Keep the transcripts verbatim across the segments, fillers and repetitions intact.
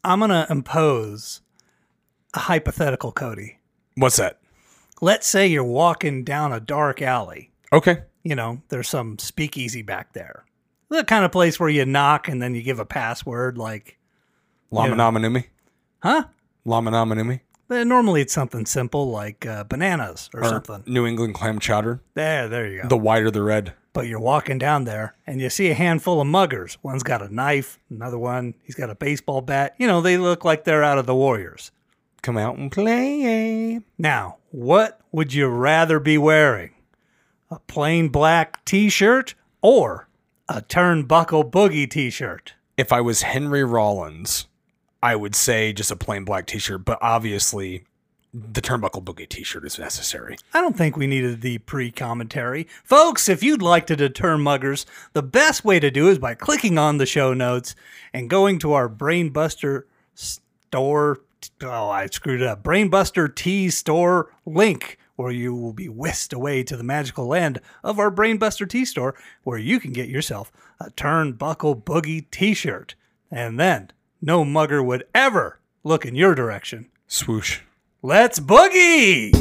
I'm going to impose a hypothetical, Cody. What's that? Let's say you're walking down a dark alley. Okay. You know, there's some speakeasy back there. The kind of place where you knock and then you give a password like... Lama you know. Nama Numi? Huh? Lama Nama Numi? Uh, Normally it's something simple like uh, bananas or, Or something. New England clam chowder? There, there you go. The whiter the red. But you're walking down there and you see a handful of muggers. One's got a knife, another one, he's got a baseball bat. You know, they look like they're out of the Warriors. Come out and play. Now, what would you rather be wearing? A plain black t-shirt or a turnbuckle boogie t-shirt? If I was Henry Rollins, I would say just a plain black t-shirt, but obviously the Turnbuckle Boogie t-shirt is necessary. I don't think we needed the pre-commentary. Folks, if you'd like to deter muggers, the best way to do is by clicking on the show notes and going to our Brainbuster store. Oh, I screwed it up. Brainbuster T store link, where you will be whisked away to the magical land of our Brainbuster T store, where you can get yourself a Turnbuckle Boogie t-shirt. And then no mugger would ever look in your direction. Swoosh. Let's boogie!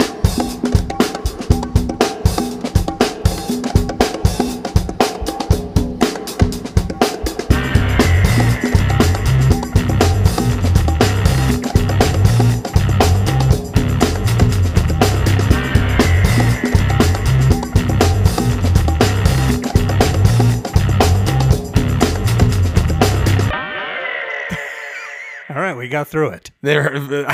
All right, we got through it. There,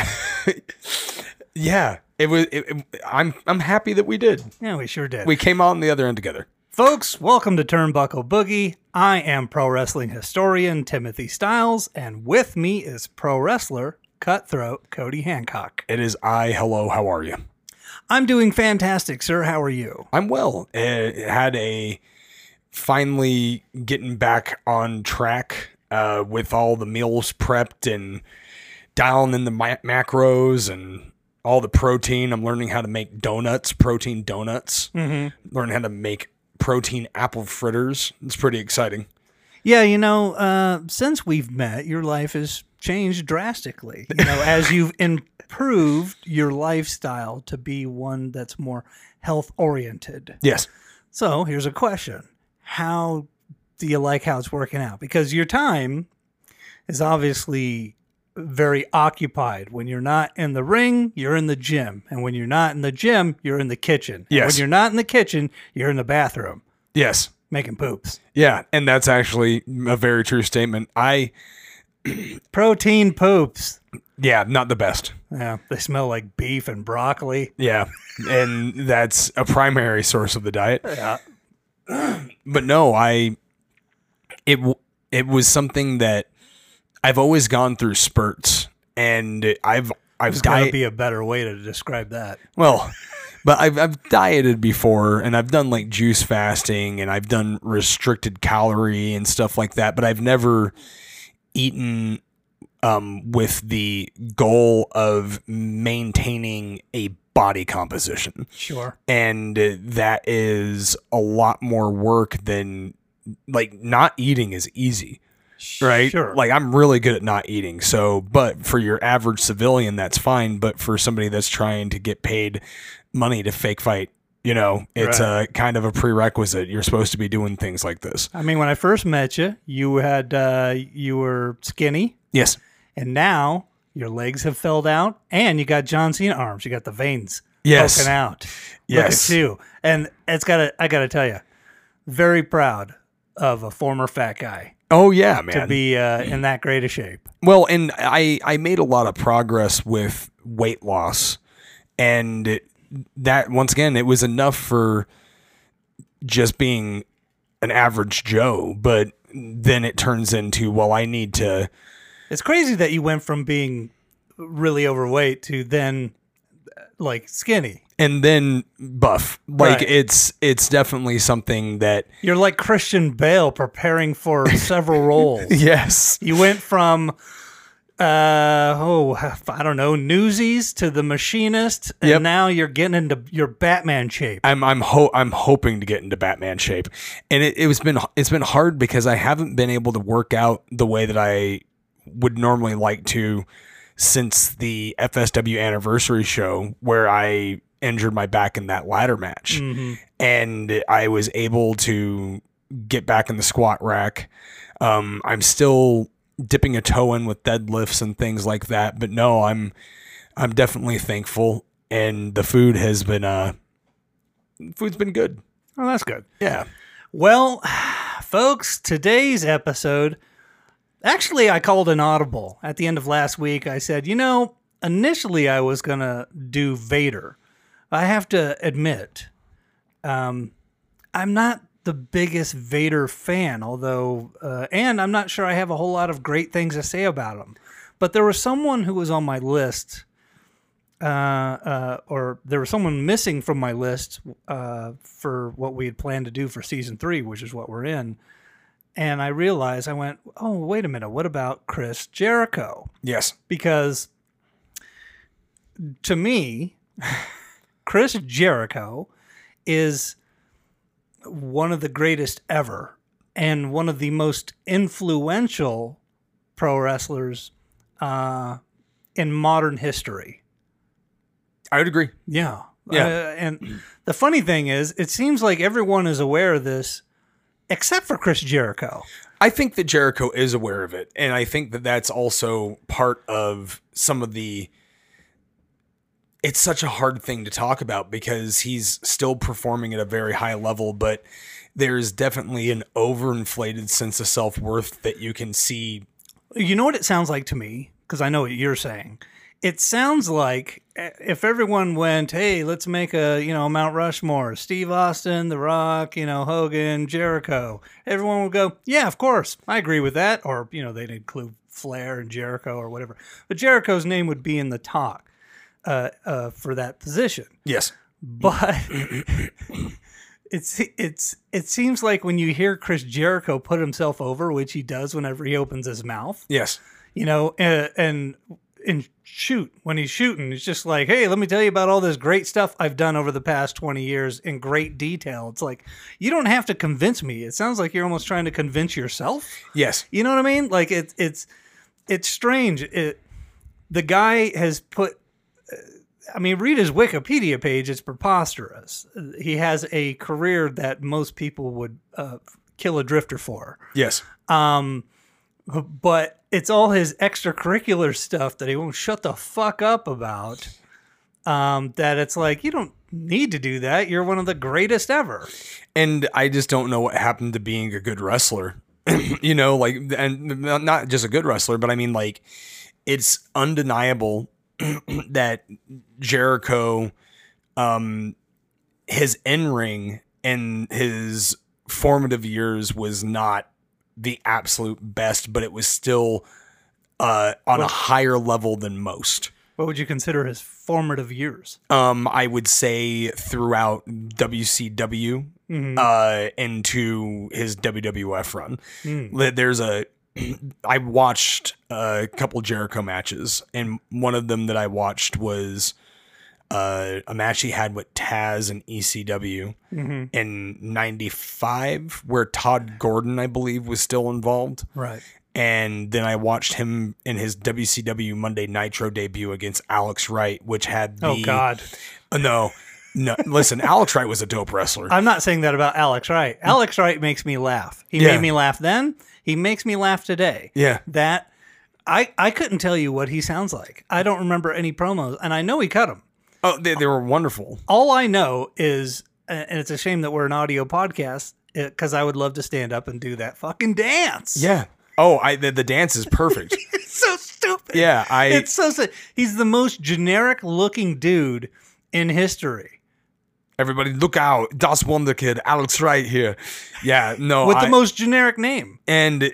yeah, it was. It, it, I'm I'm happy that we did. Yeah, we sure did. We came on the other end together. Folks, welcome to Turnbuckle Boogie. I am pro wrestling historian Timothy Styles, and with me is pro wrestler Cutthroat Cody Hancock. It is I. Hello, how are you? I'm doing fantastic, sir. How are you? I'm well. It had a finally getting back on track. Uh, with all the meals prepped and dialing in the ma- macros and all the protein. I'm learning how to make donuts, protein donuts. Mm-hmm. Learning how to make protein apple fritters. It's pretty exciting. Yeah, you know, uh, since we've met, your life has changed drastically. You know, as you've improved your lifestyle to be one that's more health-oriented. Yes. So here's a question. How do you like how it's working out? Because your time is obviously very occupied. When you're not in the ring, you're in the gym. And when you're not in the gym, you're in the kitchen. Yes. And when you're not in the kitchen, you're in the bathroom. Yes. Making poops. Yeah, and that's actually a very true statement. I... Protein poops. Yeah, not the best. Yeah, they smell like beef and broccoli. Yeah, and that's a primary source of the diet. Yeah. But no, I... It it was something that I've always gone through spurts, and I've I've There's got to diet. be a better way to describe that. Well, but I've I've dieted before, and I've done like juice fasting, and I've done restricted calorie and stuff like that. But I've never eaten um, with the goal of maintaining a body composition. Sure. And that is a lot more work than. Like, not eating is easy, right? Sure. Like, I'm really good at not eating. So, but for your average civilian, that's fine. But for somebody that's trying to get paid money to fake fight, you know, it's Right. a kind of a prerequisite. You're supposed to be doing things like this. I mean, when I first met you, you had uh, you were skinny, Yes. and now your legs have filled out, and you got John Cena arms. You got the veins Yes. poking out. Yes. Look at you. And it's got I got to tell you, very proud of a former fat guy Oh, yeah, man. to be uh, in that great a shape. Well, and I, I made a lot of progress with weight loss, and it, that, once again, it was enough for just being an average Joe, but then it turns into, well, I need to... It's crazy that you went from being really overweight to then like skinny. And then buff. Like, Right. it's it's definitely something that... You're like Christian Bale preparing for several roles. Yes. You went from, uh, oh, I don't know, Newsies to The Machinist, and Yep. now you're getting into your Batman shape. I'm I'm ho- I'm hoping to get into Batman shape, and it, it was been it's been hard because I haven't been able to work out the way that I would normally like to since the F S W anniversary show where I injured my back in that ladder match. Mm-hmm. And I was able to get back in the squat rack. Um, I'm still dipping a toe in with deadlifts and things like that, but no, I'm I'm definitely thankful, and the food has been uh food's been good. Oh, that's good. Yeah. Well, folks, today's episode, actually, I called an audible at the end of last week. I said, you know, initially I was going to do Vader. I have to admit, um, I'm not the biggest Vader fan, although, uh, and I'm not sure I have a whole lot of great things to say about him. But there was someone who was on my list, uh, uh, or there was someone missing from my list uh, for what we had planned to do for season three, which is what we're in. And I realized, I went, oh, wait a minute, what about Chris Jericho? Yes. Because to me, Chris Jericho is one of the greatest ever and one of the most influential pro wrestlers uh, in modern history. I would agree. Yeah. Yeah. Uh, and the funny thing is, it seems like everyone is aware of this except for Chris Jericho. I think that Jericho is aware of it, and I think that that's also part of some of the... It's such a hard thing to talk about because he's still performing at a very high level, but there's definitely an overinflated sense of self-worth that you can see. You know what it sounds like to me? Because I know what you're saying. It sounds like if everyone went, hey, let's make a, you know, Mount Rushmore, Steve Austin, The Rock, you know, Hogan, Jericho, everyone would go, yeah, of course, I agree with that. Or, you know, they'd include Flair and Jericho or whatever. But Jericho's name would be in the talk. Uh, uh, for that position. Yes. But it's it's it seems like when you hear Chris Jericho put himself over, which he does whenever he opens his mouth. Yes. You know, uh, and and shoot, when he's shooting, it's just like, hey, let me tell you about all this great stuff I've done over the past twenty years in great detail. It's like, you don't have to convince me. It sounds like you're almost trying to convince yourself. Yes. You know what I mean? Like it, it's it's strange. It, the guy has put... I mean, read his Wikipedia page. It's preposterous. He has a career that most people would uh, kill a drifter for. Yes. Um, but it's all his extracurricular stuff that he won't shut the fuck up about. Um, that it's like, you don't need to do that. You're one of the greatest ever. And I just don't know what happened to being a good wrestler. You know, like, and not just a good wrestler, but I mean, like, it's undeniable that Jericho, um, his in-ring and his formative years was not the absolute best, but it was still uh, on What- a higher level than most. What would you consider his formative years? Um, I would say throughout W C W Mhm. uh, into his W W F run. Mm. There's a I watched a couple Jericho matches, and one of them that I watched was uh, a match he had with Taz and E C W Mhm. in ninety-five, where Todd Gordon, I believe, was still involved. Right. And then I watched him in his W C W Monday Nitro debut against Alex Wright, which had the... Oh, God. Uh, no, no. Listen, Alex Wright was a dope wrestler. I'm not saying that about Alex Wright. Alex Wright makes me laugh. He Yeah. made me laugh then. He makes me laugh today. Yeah. That I I couldn't tell you what he sounds like. I don't remember any promos, and I know he cut them. Oh, they, they were wonderful. All I know is, and it's a shame that we're an audio podcast, because I would love to stand up and do that fucking dance. Yeah. Oh, I the, the dance is perfect. It's so stupid. Yeah, I- It's so stu- He's the most generic looking dude in history. Everybody, look out! Das Wonder Kid, Alex Wright here. Yeah, no, With I- the most generic name. and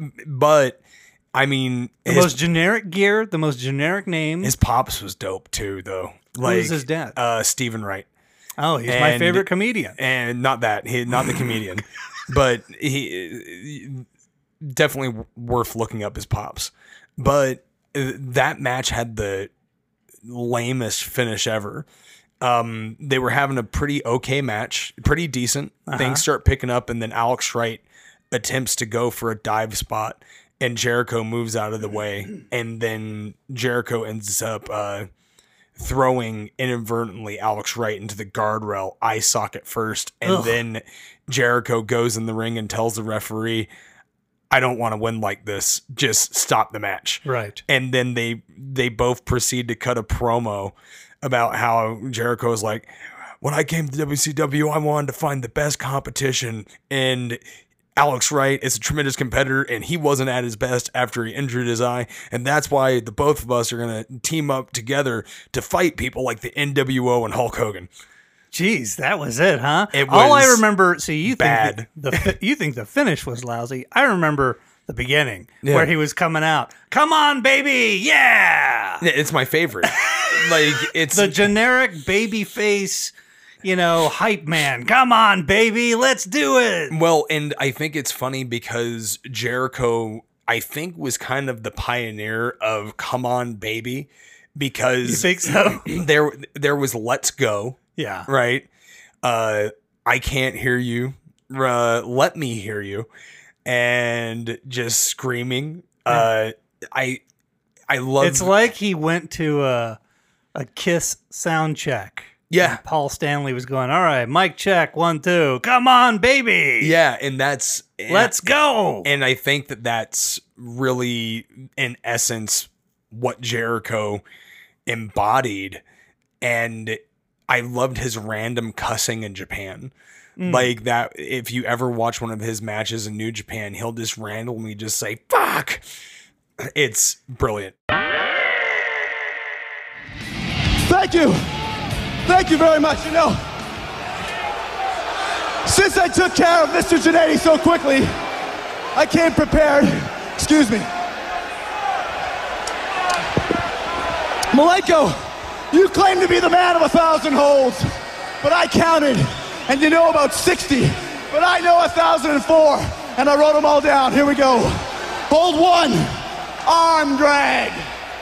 but I mean, The his, most generic gear, the most generic name. his pops was dope too, though. Who Like was his dad? Uh, Stephen Wright, Oh, he's my and- favorite comedian. and not that he, not the comedian, but he definitely worth looking up his pops. But that match had the lamest finish ever. Um, they were having a pretty okay match, pretty decent. Uh-huh. Things start picking up, and then Alex Wright attempts to go for a dive spot, and Jericho moves out of the way, and then Jericho ends up uh, throwing inadvertently Alex Wright into the guardrail eye socket first, and Ugh. then Jericho goes in the ring and tells the referee, I don't want to win like this. Just stop the match. Right. And then they they both proceed to cut a promo about how Jericho is like, when I came to W C W, I wanted to find the best competition, and Alex Wright is a tremendous competitor, and he wasn't at his best after he injured his eye, and that's why the both of us are going to team up together to fight people like the N W O and Hulk Hogan. Jeez, that was it, huh? It was All I remember, see, you bad. think the, the you think the finish was lousy. I remember the beginning Yeah. where he was coming out. Come on, baby, yeah! Yeah, it's my favorite. Like it's The generic baby face, you know, hype man. Come on, baby, let's do it. well, and I think it's funny because Jericho, I think, was kind of the pioneer of "Come On, Baby," because You think so? there there was "Let's Go." Yeah. Right. Uh, I can't hear you. Uh, let me hear you. And just screaming. Uh, I, I love. It's like he went to a, a Kiss sound check. Yeah. And Paul Stanley was going, all right, mic check, one, two. Come on, baby. Yeah. And that's, Let's go. And I think that that's really, in essence, what Jericho embodied. And I loved his random cussing in Japan. Mm. Like that, if you ever watch one of his matches in New Japan, he'll just randomly just say, fuck. It's brilliant. Thank you. Thank you very much. You know, since I took care of Mister Jannetty so quickly, I came prepared. Excuse me. Malenko, you claim to be the man of a thousand holds, but I counted, and you know about sixty, but I know a thousand and four, and I wrote them all down. Here we go. Hold one, arm drag.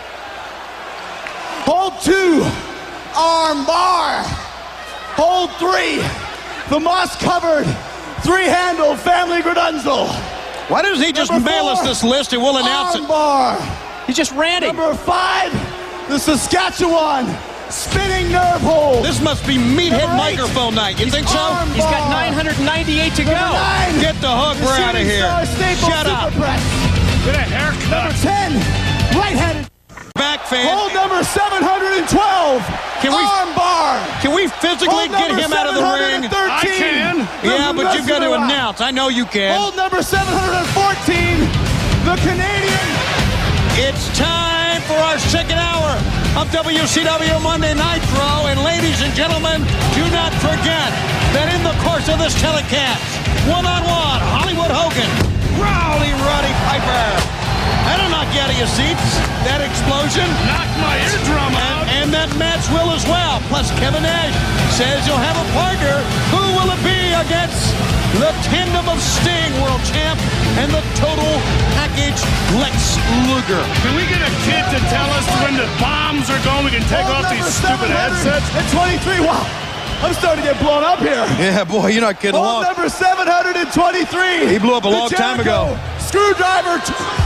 Hold two, arm bar. Hold three, the moss-covered, three-handled family gradunzel. Why doesn't he just Number mail four, us this list and we'll announce arm it? bar. He's just ranting. Number five, the Saskatchewan spinning nerve hold. This must be meathead Number eight, microphone night. You think so? arm He's got bar. nine hundred ninety-eight to go. Number nine, Get the hook. the We're out of Shooting here. Star Staple Shut up. Super Press. Get a haircut. Number ten, right-handed. Back fan. Hold number seven hundred twelve, Can we- arm bar. Can we physically Hold get number him out of the ring? seven hundred thirteen, the Yeah, but you've got to Mesmerize. announce. I know you can. Hold number seven hundred fourteen, the Canadian. It's time for our second hour of W C W Monday Nitro. And ladies and gentlemen, do not forget that in the course of this telecast, one-on-one, Hollywood Hogan, Rowdy Roddy Piper. That'll knock you out of your seats. That explosion. Knock my eardrum out. And, and that match will as well. Plus, Kevin Nash says you'll have a partner. Who will it be against the Tandem of Sting World Champ and the Total Package Lex Luger? Can we get a kid to tell us when the bombs are going? We can take Hold off these number stupid headsets. seven hundred twenty-three. Wow, I'm starting to get blown up here. Yeah, boy, you're not kidding Hold number seven hundred twenty-three. He blew up a the long time Jericho ago. Screwdriver. T-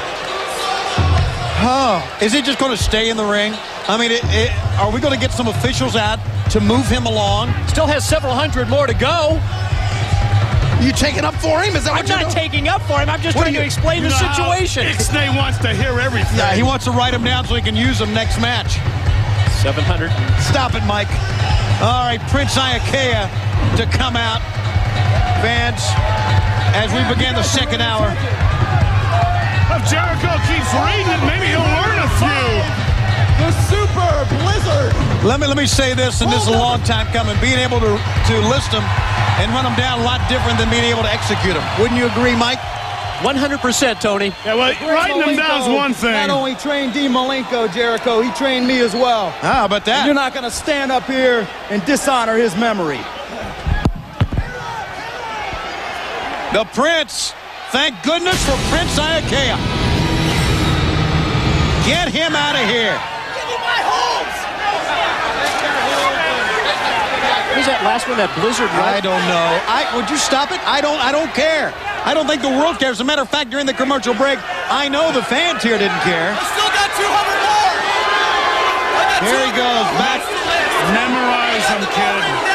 Oh, is he just going to stay in the ring? I mean, it, it, are we going to get some officials out to move him along? Still has several hundred more to go. You taking up for him? Is that I'm what you're not doing? taking up for him. I'm just What trying are to you- explain the You know how situation. Ixnay wants to hear everything. Yeah, he wants to write him down so he can use them next match. seven hundred. Stop it, Mike. All right, Prince Iakea to come out. Fans, as we begin the second hour. If Jericho keeps reading it, maybe he'll learn a few. The Super Blizzard. Let me let me say this, and this is a long time coming. Being able to, to list them and run them down a lot different than being able to execute them. Wouldn't you agree, Mike? one hundred percent, Tony. Yeah, well, writing them down is one thing. Not only trained Dean Malenko, Jericho, he trained me as well. How about that? And you're not going to stand up here and dishonor his memory. The Prince. Thank goodness for Prince Iakea. Get him out of here. Give me my holds. Who's that last one? That Blizzard, I right? don't know. I would you stop it? I don't I don't care. I don't think the world cares. As a matter of fact, during the commercial break, I know the fans here didn't care. I still got two hundred more. I got Here he goes, back. Memorize them, kid.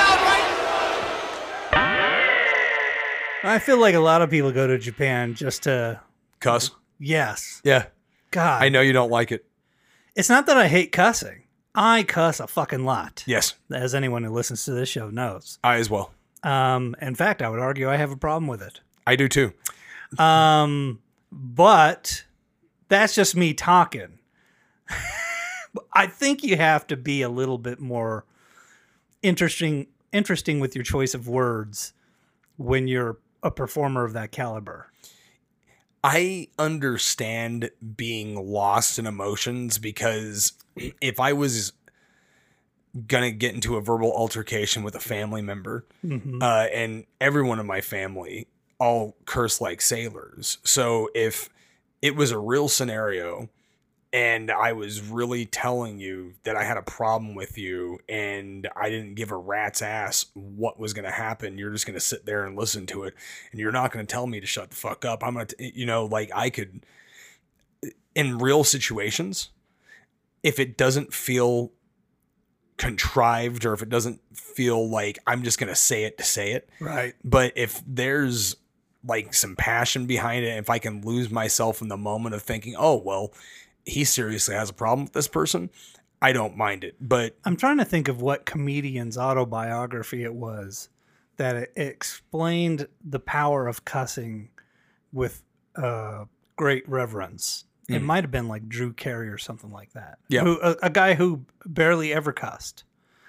I feel like a lot of people go to Japan just to... Cuss. Yes. Yeah. God. I know you don't like it. It's not that I hate cussing. I cuss a fucking lot. Yes. As anyone who listens to this show knows. I as well. Um, in fact, I would argue I have a problem with it. I do too. Um, but that's just me talking. I think you have to be a little bit more interesting, interesting with your choice of words when you're a performer of that caliber. I understand being lost in emotions because if I was gonna get into a verbal altercation with a family member, mm-hmm. uh, and everyone in my family all curse like sailors. So if it was a real scenario and I was really telling you that I had a problem with you and I didn't give a rat's ass what was going to happen, you're just going to sit there and listen to it and you're not going to tell me to shut the fuck up. I'm going to, you know, like I could, in real situations, if it doesn't feel contrived or if it doesn't feel like I'm just going to say it to say it. Right. But if there's like some passion behind it, if I can lose myself in the moment of thinking, oh, well, he seriously has a problem with this person, I don't mind it. But I'm trying to think of what comedian's autobiography it was that it explained the power of cussing with uh, great reverence. Mm. It might have been like Drew Carey or something like that. Yeah, who, a, a guy who barely ever cussed.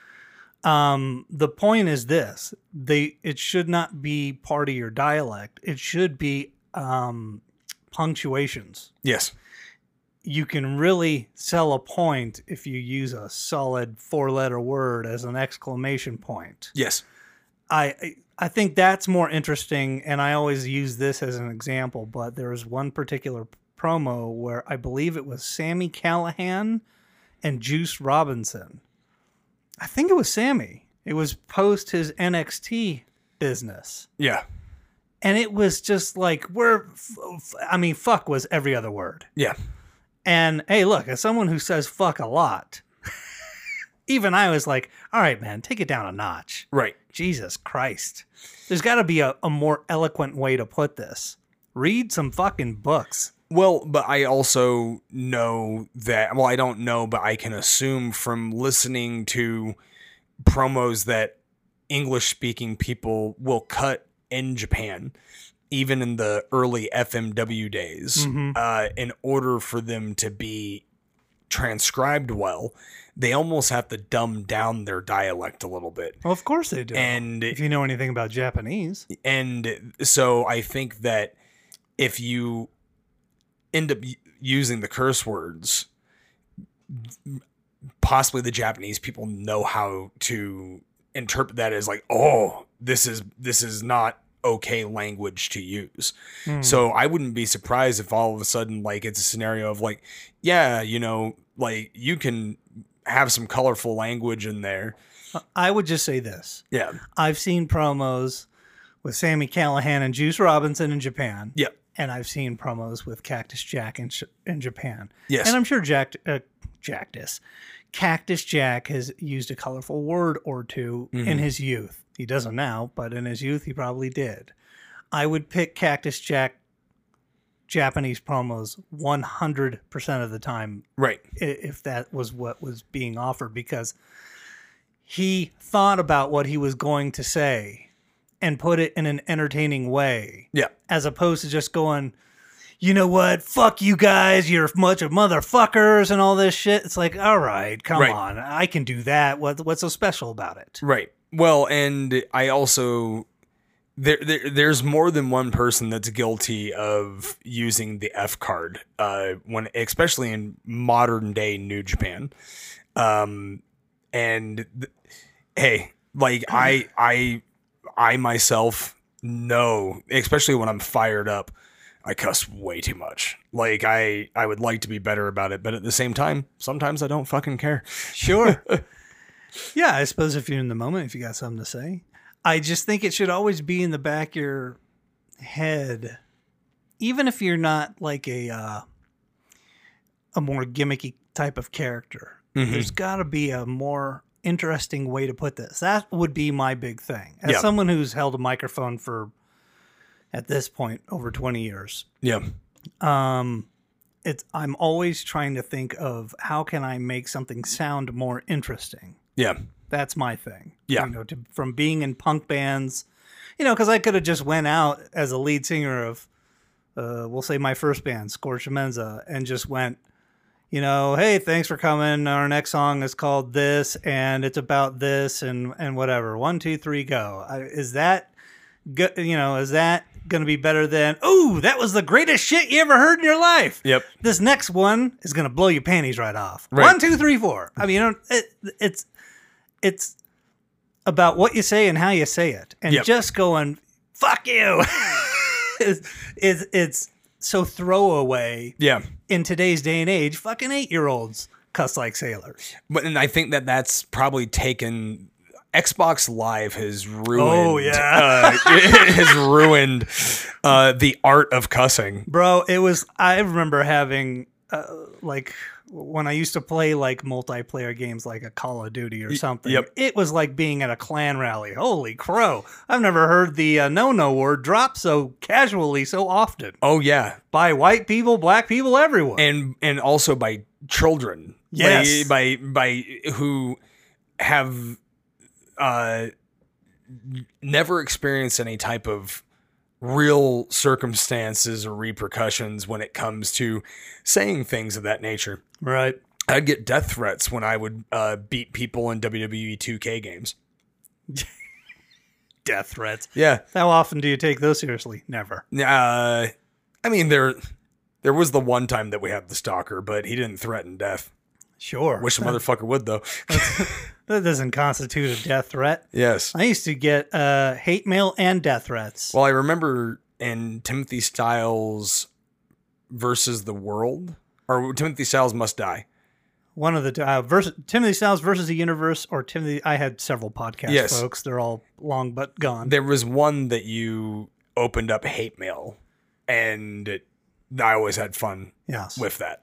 Um, the point is this: they it should not be part of your dialect. It should be um, punctuations. Yes. You can really sell a point if you use a solid four-letter word as an exclamation point. Yes. I I think that's more interesting, and I always use this as an example, but there was one particular promo where I believe it was Sami Callihan and Juice Robinson. I think it was Sammy. It was post his N X T business. Yeah. And it was just like, we're, I mean, fuck was every other word. Yeah. And hey, look, as someone who says fuck a lot, even I was like, all right, man, take it down a notch. Right. Jesus Christ. There's got to be a, a more eloquent way to put this. Read some fucking books. Well, but I also know that, well, I don't know, but I can assume from listening to promos that English-speaking people will cut in Japan, even in the early F M W days, mm-hmm. uh, in order for them to be transcribed well, they almost have to dumb down their dialect a little bit. Well, of course they do. And if you know anything about Japanese. And so I think that if you end up using the curse words, possibly the Japanese people know how to interpret that as like, oh, this is this is not okay language to use. Hmm. So I wouldn't be surprised if all of a sudden, like, it's a scenario of like, yeah, you know, like you can have some colorful language in there. I would just say this. Yeah. I've seen promos with Sami Callihan and Juice Robinson in Japan. Yeah. And I've seen promos with Cactus Jack in, in Japan. Yes. And I'm sure Jack, uh, Jactus, Cactus Jack has used a colorful word or two mm-hmm. in his youth. He doesn't now, but in his youth, he probably did. I would pick Cactus Jack Japanese promos one hundred percent of the time. Right. If that was what was being offered, because he thought about what he was going to say and put it in an entertaining way. Yeah. As opposed to just going, you know what? Fuck you guys. You're a bunch of motherfuckers and all this shit. It's like, all right, come right. on. I can do that. What, what's so special about it? Right. Well, and I also, there, there there's more than one person that's guilty of using the F card, uh, when, especially in modern day New Japan. Um, and th- hey, like I, I, I myself know, especially when I'm fired up, I cuss way too much. Like I, I would like to be better about it, but at the same time, sometimes I don't fucking care. Sure. Yeah, I suppose if you're in the moment, if you got something to say. I just think it should always be in the back of your head, even if you're not like a uh, a more gimmicky type of character, mm-hmm. there's got to be a more interesting way to put this. That would be my big thing. As yeah. someone who's held a microphone for, at this point, over twenty years. Yeah. Um, it's I'm always trying to think of how can I make something sound more interesting. Yeah. That's my thing. Yeah. You know, to, from being in punk bands, you know, because I could have just went out as a lead singer of, uh, we'll say my first band, Scorch Menza, and just went, you know, hey, thanks for coming. Our next song is called this, and it's about this, and and whatever. One, two, three, go. I, is that, go, you know, is that going to be better than, ooh, that was the greatest shit you ever heard in your life? Yep. This next one is going to blow your panties right off. Right. One, two, three, four. I mean, you know, it, it's it's about what you say and how you say it, and yep. just going, fuck you. is it's, it's so throwaway. Yeah. In today's day and age, fucking eight-year-olds cuss like sailors. But and I think that that's probably taken. Xbox Live has ruined. Oh yeah, uh, it has ruined uh, the art of cussing, bro. It was. I remember having uh, like when I used to play like multiplayer games, like a Call of Duty or something. Yep. It was like being at a clan rally. Holy crow! I've never heard the uh, no-no word drop so casually so often. Oh yeah, by white people, black people, everyone, and and also by children. Yes, by by, by who have. Uh, never experienced any type of real circumstances or repercussions when it comes to saying things of that nature. Right. I'd get death threats when I would uh, beat people in W W E two K games. Death threats. Yeah. How often do you take those seriously? Never. Uh, I mean, there, there was the one time that we had the stalker, but he didn't threaten death. Sure. Wish the motherfucker would, though. That doesn't constitute a death threat. Yes. I used to get uh, hate mail and death threats. Well, I remember in Timothy Styles versus the World, or Timothy Styles Must Die. One of the uh, versus, Timothy Styles versus the Universe, or Timothy. I had several podcasts, yes. folks. They're all long but gone. There was one that you opened up hate mail, and it, I always had fun yes. with that.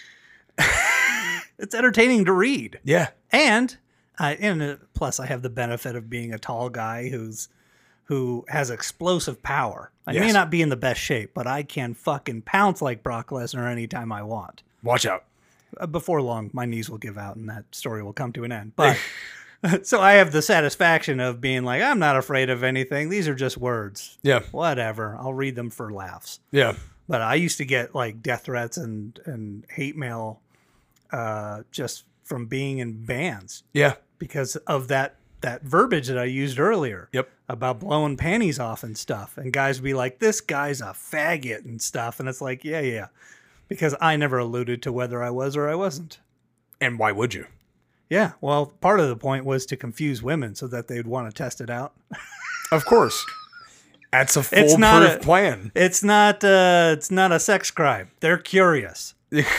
It's entertaining to read. Yeah. And I and uh, plus I have the benefit of being a tall guy who's who has explosive power. I yes. may not be in the best shape, but I can fucking pounce like Brock Lesnar anytime I want. Watch out. Uh, before long, my knees will give out and that story will come to an end. But so I have the satisfaction of being like, I'm not afraid of anything. These are just words. Yeah. Whatever. I'll read them for laughs. Yeah. But I used to get like death threats and, and hate mail uh, just from being in bands. Yeah. Because of that that verbiage that I used earlier. Yep. About blowing panties off and stuff. And guys would be like, this guy's a faggot and stuff. And it's like, yeah, yeah. Because I never alluded to whether I was or I wasn't. And why would you? Yeah. Well, part of the point was to confuse women so that they'd want to test it out. Of course. That's a It's not foolproof a- plan. It's not uh, it's not a sex crime. They're curious.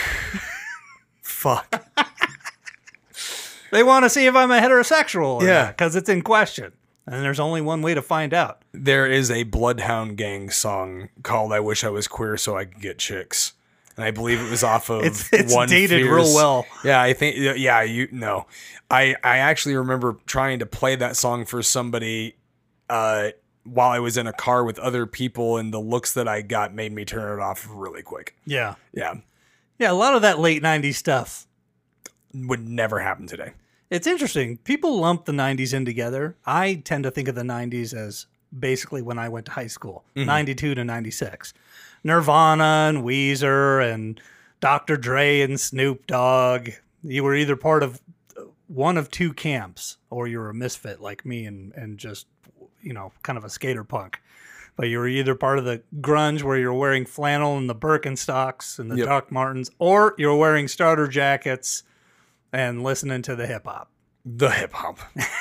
Fuck. They want to see if I'm a heterosexual. Yeah. Because it's in question. And there's only one way to find out. There is a Bloodhound Gang song called I Wish I Was Queer So I Could Get Chicks. And I believe it was off of It's, it's One dated Fierce. real well. Yeah, I think, yeah, you know. I, I actually remember trying to play that song for somebody uh, while I was in a car with other people, and the looks that I got made me turn it off really quick. Yeah. Yeah. Yeah, a lot of that late nineties stuff. Would never happen today. It's interesting. People lump the nineties in together. I tend to think of the nineties as basically when I went to high school, mm-hmm. ninety-two to ninety-six. Nirvana and Weezer and Doctor Dre and Snoop Dogg. You were either part of one of two camps, or you were a misfit like me and, and just, you know, kind of a skater punk. But you were either part of the grunge where you're wearing flannel and the Birkenstocks and the Yep. Doc Martens, or you're wearing starter jackets and listening to the hip hop. The hip hop.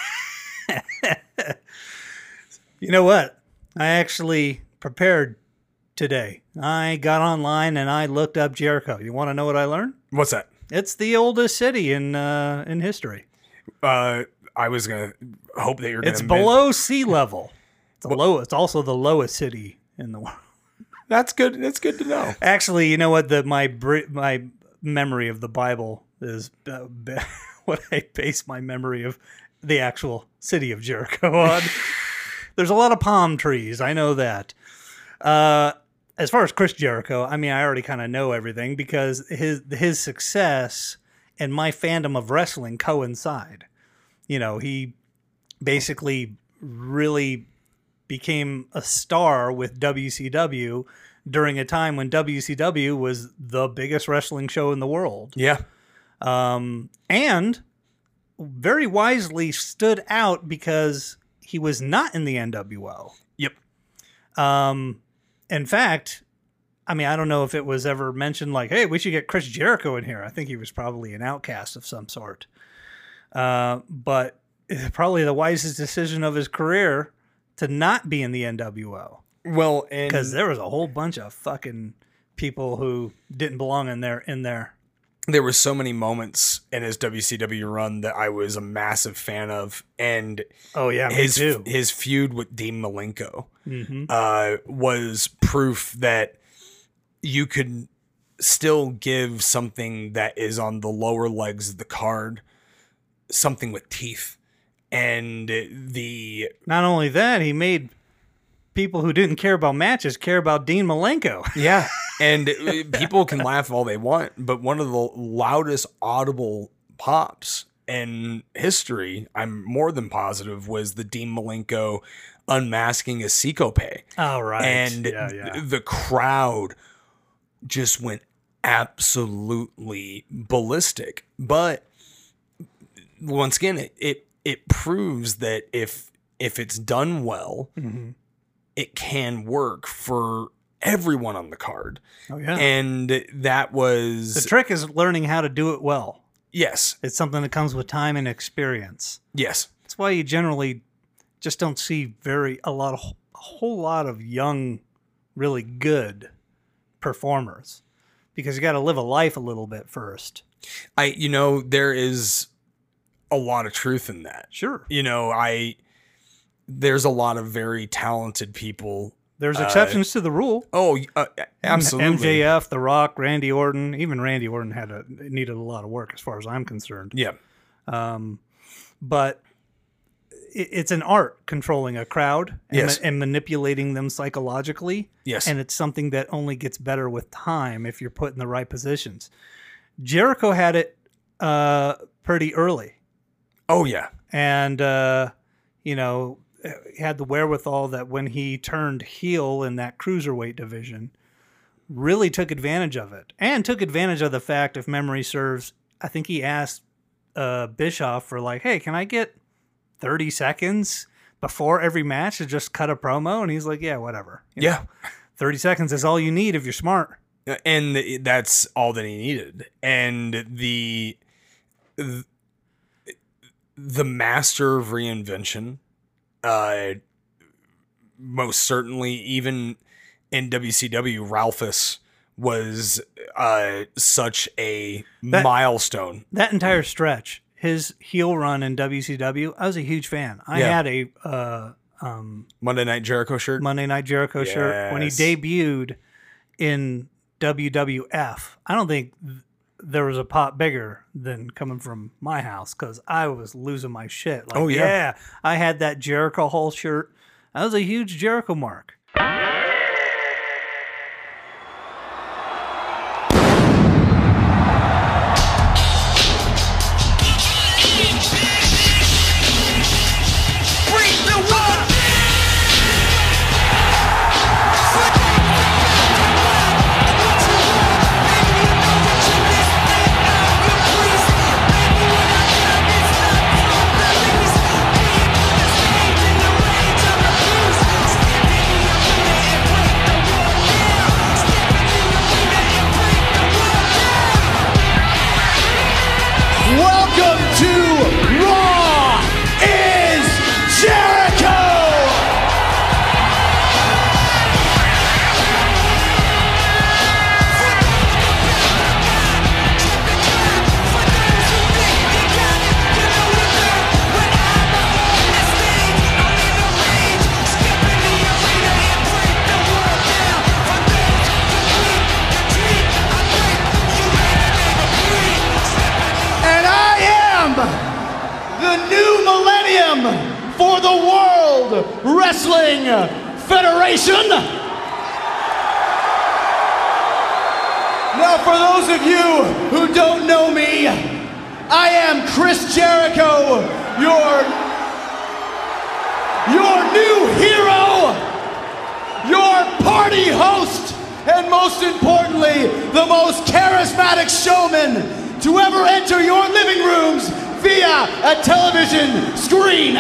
You know what? I actually prepared today. I got online and I looked up Jericho. You want to know what I learned? What's that? It's the oldest city in uh, in history. Uh, I was going to hope that you're going to... It's below sea level. It's, a low, it's also the lowest city in the world. That's good. That's good to know. Actually, you know what? The my br- my memory of the Bible is uh, what I base my memory of the actual city of Jericho on. There's a lot of palm trees. I know that. Uh, as far as Chris Jericho, I mean, I already kind of know everything because his his success and my fandom of wrestling coincide. You know, he basically really became a star with W C W during a time when W C W was the biggest wrestling show in the world. Yeah. Um, and very wisely stood out because he was not in the N W O. Yep. Um, in fact, I mean, I don't know if it was ever mentioned like, hey, we should get Chris Jericho in here. I think he was probably an outcast of some sort. Uh, but probably the wisest decision of his career to not be in the N W O. Well, and because there was a whole bunch of fucking people who didn't belong in there. In there, there were so many moments in his W C W run that I was a massive fan of, and oh yeah, me his too. his feud with Dean Malenko mm-hmm. uh, was proof that you could still give something that is on the lower legs of the card something with teeth. And the not only that, he made people who didn't care about matches care about Dean Malenko. Yeah, and people can laugh all they want, but one of the loudest audible pops in history, I'm more than positive, was the Dean Malenko unmasking a Secope. Oh, right. And yeah, yeah. the crowd just went absolutely ballistic. But once again, it it, it proves that if if it's done well, mm-hmm. it can work for everyone on the card. Oh, yeah. And that was... The trick is learning how to do it well. Yes. It's something that comes with time and experience. Yes. That's why you generally just don't see very a lot of a whole lot of young, really good performers, because you got to live a life a little bit first. I, you know, there is a lot of truth in that. Sure. You know, I, there's a lot of very talented people. There's uh, exceptions to the rule. Oh, uh, absolutely. M J F, The Rock, Randy Orton. Even Randy Orton had a needed a lot of work as far as I'm concerned. Yeah. Um, but it, it's an art controlling a crowd and, yes. ma- and manipulating them psychologically. Yes. And it's something that only gets better with time if you're put in the right positions. Jericho had it uh, pretty early. Oh, yeah. And, uh, you know, had the wherewithal that when he turned heel in that cruiserweight division, really took advantage of it. And took advantage of the fact, if memory serves, I think he asked uh, Bischoff for like, hey, can I get thirty seconds before every match to just cut a promo? And he's like, yeah, whatever. You yeah. know, thirty seconds is all you need if you're smart. And that's all that he needed. And the... the The master of reinvention, uh, most certainly, even in W C W, Ralphus was uh, such a that, milestone. That entire stretch, his heel run in W C W, I was a huge fan. I yeah. had a uh, um, Monday Night Jericho shirt. Monday Night Jericho yes. shirt when he debuted in W W F. I don't think there was a pot bigger than coming from my house, because I was losing my shit. Like, oh, yeah. yeah. I had that Jericho Hall shirt. That was a huge Jericho mark. the new millennium for the World Wrestling Federation. Now, for those of you who don't know me, I am Chris Jericho, your, your new hero, your party host, and most importantly, the most charismatic showman to ever enter your living rooms via a television screen.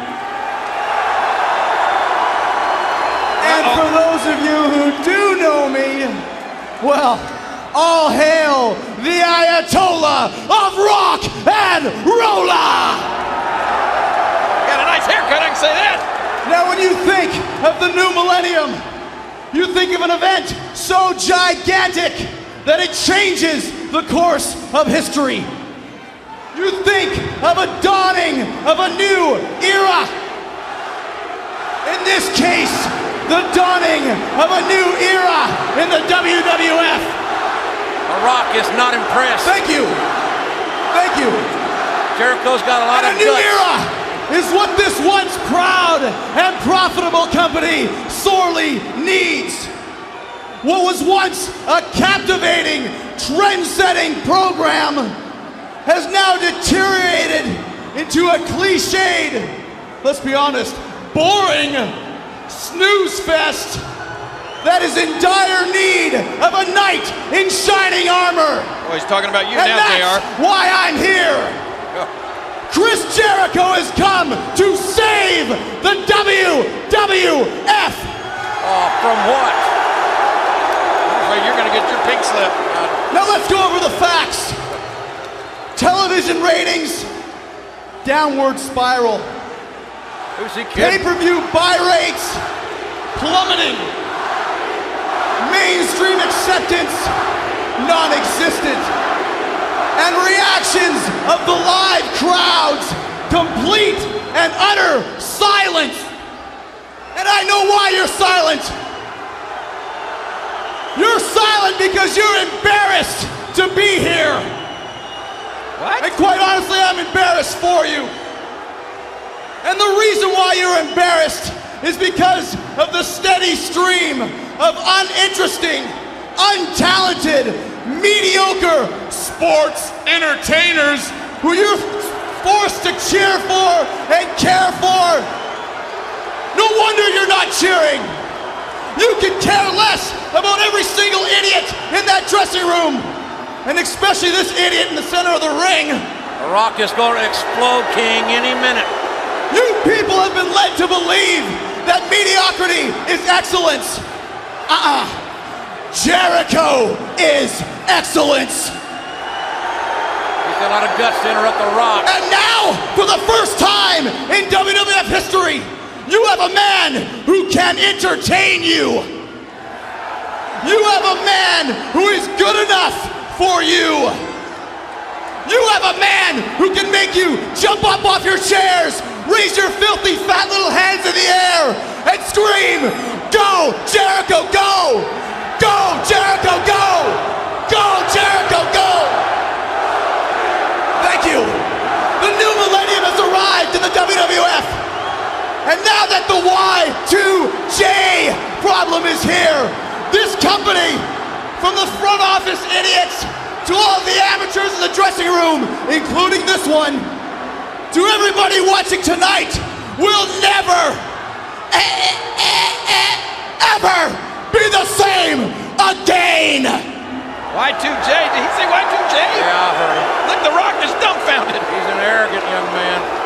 And for those of you who do know me, well, all hail the Ayatollah of rock and roller! Got a nice haircut, I can say that! Now when you think of the new millennium, you think of an event so gigantic that it changes the course of history. You think of a dawning of a new era. In this case, the dawning of a new era in the W W F. The Rock is not impressed. Thank you. Thank you. Jericho's got a lot and of a new guts. era is what this once proud and profitable company sorely needs. What was once a captivating, trend-setting program has now deteriorated into a cliched, let's be honest, boring snooze fest that is in dire need of a knight in shining armor. Oh, he's talking about you and now, J R. That's why I'm here. Chris Jericho has come to save the W W F. Oh, from what? Well, you're going to get your pink slip. Now let's go over the facts. Television ratings, downward spiral. Who's he kidding? Pay-per-view buy rates, plummeting. Mainstream acceptance, non-existent. And reactions of the live crowds, complete and utter silence. And I know why you're silent. You're silent because you're embarrassed to be here. What? And quite honestly, I'm embarrassed for you. And the reason why you're embarrassed is because of the steady stream of uninteresting, untalented, mediocre sports entertainers who you're forced to cheer for and care for. No wonder you're not cheering. You can care less about every single idiot in that dressing room, and especially this idiot in the center of the ring. The Rock is going to explode, King, any minute. You people have been led to believe that mediocrity is excellence. Uh-uh. Jericho is excellence. He's got a lot of guts to interrupt The Rock. And now, for the first time in W W F history, you have a man who can entertain you. You have a man who is good enough for you. You have a man who can make you jump up off your chairs, raise your filthy fat little hands in the air, and scream, "Go, Jericho, go! Go, Jericho, go! Go, Jericho, go!" Thank you. The new millennium has arrived in the W W F. And now that the Y two J problem is here, this company, from the front office idiots to all the amateurs in the dressing room, including this one, to everybody watching tonight, will never, ever be the same again. Y two J? Did he say Y two J? Yeah, I heard him. Look, The Rock is dumbfounded. He's an arrogant young man.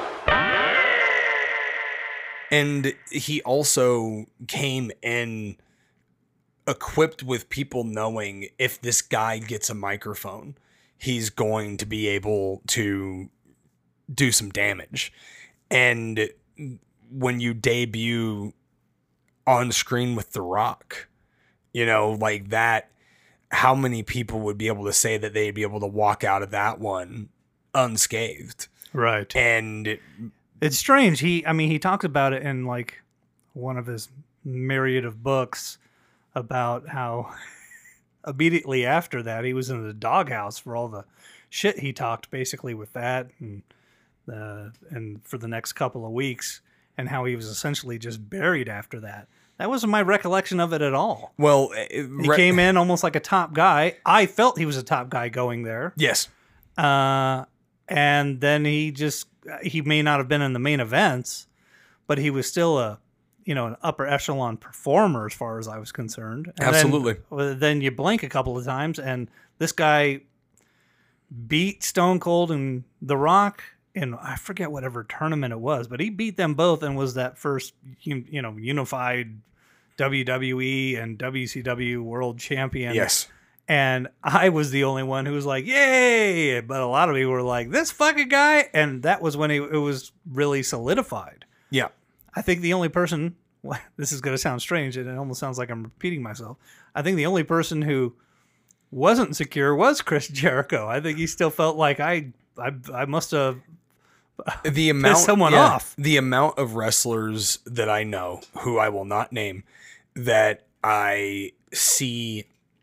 And he also came in equipped with people knowing if this guy gets a microphone, he's going to be able to do some damage. And when you debut on screen with The Rock, you know, like that, how many people would be able to say that they'd be able to walk out of that one unscathed? Right. And it, it's strange. He, I mean, he talks about it in like one of his myriad of books about how immediately after that he was in the doghouse for all the shit he talked basically with that and uh, and for the next couple of weeks, and how he was essentially just buried after that. That wasn't my recollection of it at all. Well, it, he re- came in almost like a top guy. I felt he was a top guy going there. Yes. Uh, and then he just, he may not have been in the main events, but he was still a, you know, an upper echelon performer as far as I was concerned. And Absolutely. Then, then you blink a couple of times, and this guy beat Stone Cold and The Rock in, I forget whatever tournament it was, but he beat them both and was that first, you, you know, unified W W E and W C W world champion. Yes. And I was the only one who was like, yay! But a lot of people were like, this fucking guy. And that was when it, it was really solidified. Yeah. I think the only person, well, this is going to sound strange, and it almost sounds like I'm repeating myself. I think the only person who wasn't secure was Chris Jericho. I think he still felt like I I, I must have the amount, pissed someone yeah, off. The amount of wrestlers that I know, who I will not name, that I see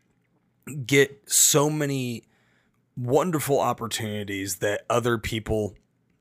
get so many wonderful opportunities that other people,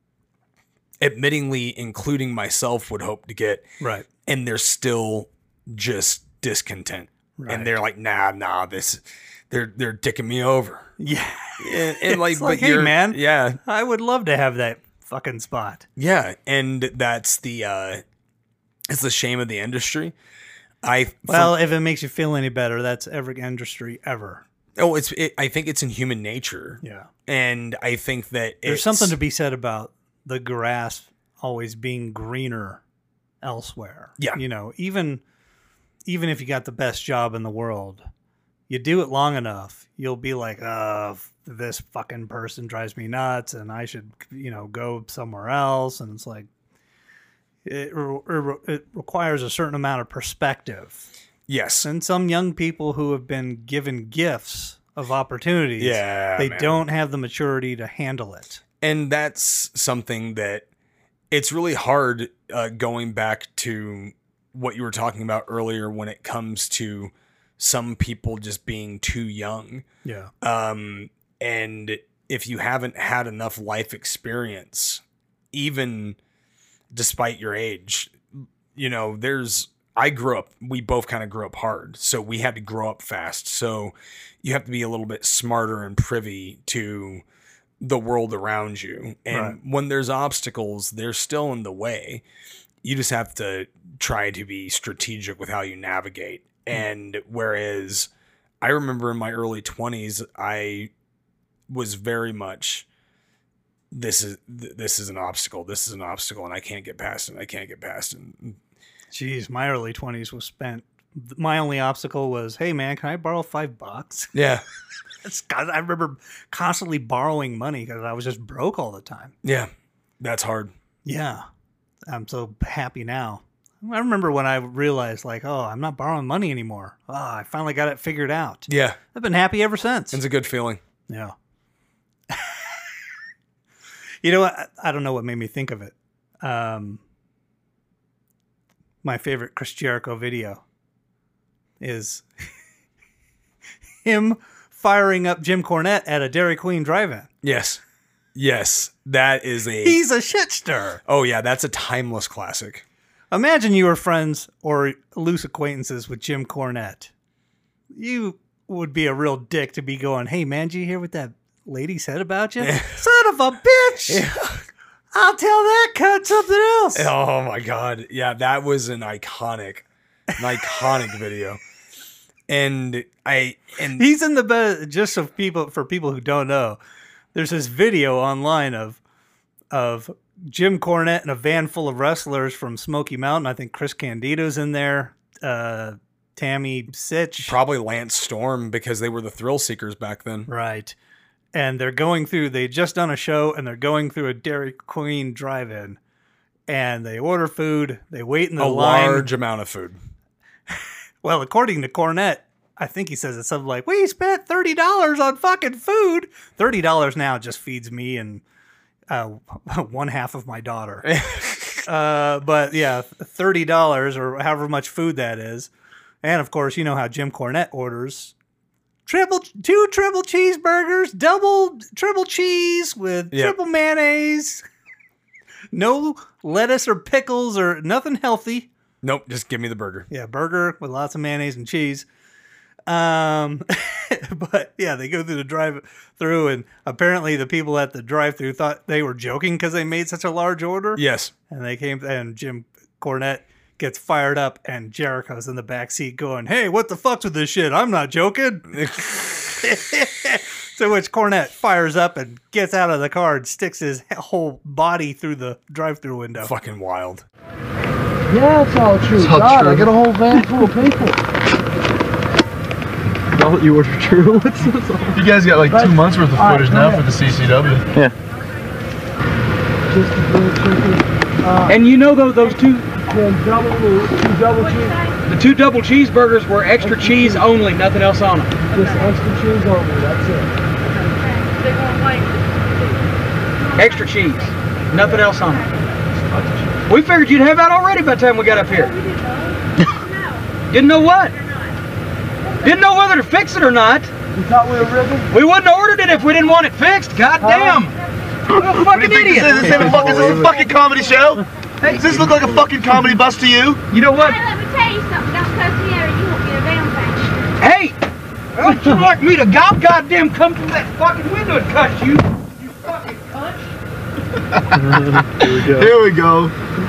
admittingly including myself, would hope to get. Right. And they're still just discontent. Right. And they're like, nah, nah, this, they're, they're dicking me over. Yeah. And, and like, it's but like, hey, you're, man, yeah, I would love to have that fucking spot. yeah. And that's the, uh, it's the shame of the industry. I well, if it makes you feel any better, that's every industry ever. Oh, it's. It, I think it's in human nature. Yeah, and I think that there's it's, something to be said about the grass always being greener elsewhere. Yeah, you know, even even if you got the best job in the world, you do it long enough, you'll be like, "Uh, this fucking person drives me nuts, and I should, you know, go somewhere else." And it's like. It, it requires a certain amount of perspective. Yes. And some young people who have been given gifts of opportunities, yeah, they man. don't have the maturity to handle it. And that's something that it's really hard uh, going back to what you were talking about earlier when it comes to some people just being too young. Yeah. Um, and if you haven't had enough life experience, even despite your age, you know, there's, I grew up, we both kind of grew up hard. So we had to grow up fast. So you have to be a little bit smarter and privy to the world around you. And right. when there's obstacles, they're still in the way. You just have to try to be strategic with how you navigate. Mm. And whereas I remember in my early twenties, I was very much, this is this is an obstacle. This is an obstacle, and I can't get past it. I can't get past it. Jeez, my early twenties was spent. My only obstacle was, hey man, can I borrow five bucks? Yeah, it's, I remember constantly borrowing money because I was just broke all the time. Yeah, that's hard. Yeah, I'm so happy now. I remember when I realized, like, oh, I'm not borrowing money anymore. Oh, I finally got it figured out. Yeah, I've been happy ever since. It's a good feeling. Yeah. You know what? I don't know what made me think of it. Um, my favorite Chris Jericho video is him firing up Jim Cornette at a Dairy Queen drive-in. Yes. Yes. That is a... He's a shit stir. Oh, yeah. That's a timeless classic. Imagine you were friends or loose acquaintances with Jim Cornette. You would be a real dick to be going, hey, man, did you hear what that lady said about you? Son of a bitch! Yeah. I'll tell that cunt something else. Oh my god. Yeah, that was an iconic, an iconic video. And I and he's in the best, just so people for people who don't know, there's this video online of of Jim Cornette and a van full of wrestlers from Smoky Mountain. I think Chris Candido's in there. Uh Tammy Sitch. Probably Lance Storm, because they were the Thrill Seekers back then. Right. And they're going through, they just done a show, and they're going through a Dairy Queen drive-in. And they order food, they wait in the a line. A large amount of food. Well, according to Cornette, I think he says it's something like, we spent thirty dollars on fucking food. thirty dollars now just feeds me and uh, one half of my daughter. uh, but yeah, thirty dollars or however much food that is. And of course, you know how Jim Cornette orders triple, two triple cheeseburgers, double triple cheese with yep. triple mayonnaise. No lettuce or pickles or nothing healthy. Nope, just give me the burger. Yeah, burger with lots of mayonnaise and cheese. Um, but yeah, they go through the drive-through, and apparently the people at the drive-through thought they were joking because they made such a large order. Yes, and they came, and Jim Cornette gets fired up, and Jericho's in the back seat going, "Hey, what the fuck's with this shit? I'm not joking." To which Cornette fires up and gets out of the car and sticks his whole body through the drive-through window. Fucking wild. Yeah, it's all true. It's all God, true. I got a whole van full of people. All you ordered true. What's this all? You guys got like two months worth of footage now for the C C W. Yeah. Just a grilled chicken. Uh, And you know those those two then double, two double cheese. the two double cheeseburgers were extra cheese only, nothing else on them. Just extra cheese only. That's it. Extra cheese, nothing else on them. We figured you'd have that already by the time we got up here. Didn't know what? Didn't know whether to fix it or not. You thought we were ribbing? We wouldn't have ordered it if we didn't want it fixed. God damn. What a fucking idiot. Is this, a fucking, is this a fucking comedy show? Hey, does this look like a fucking comedy bus to you? You know what? Hey, let me tell you something. Don't cuss me out or you won't get a damn thing. Hey! Don't you like me to god goddamn come through that fucking window and cuss you? You fucking cunt. Here we go. Here we go.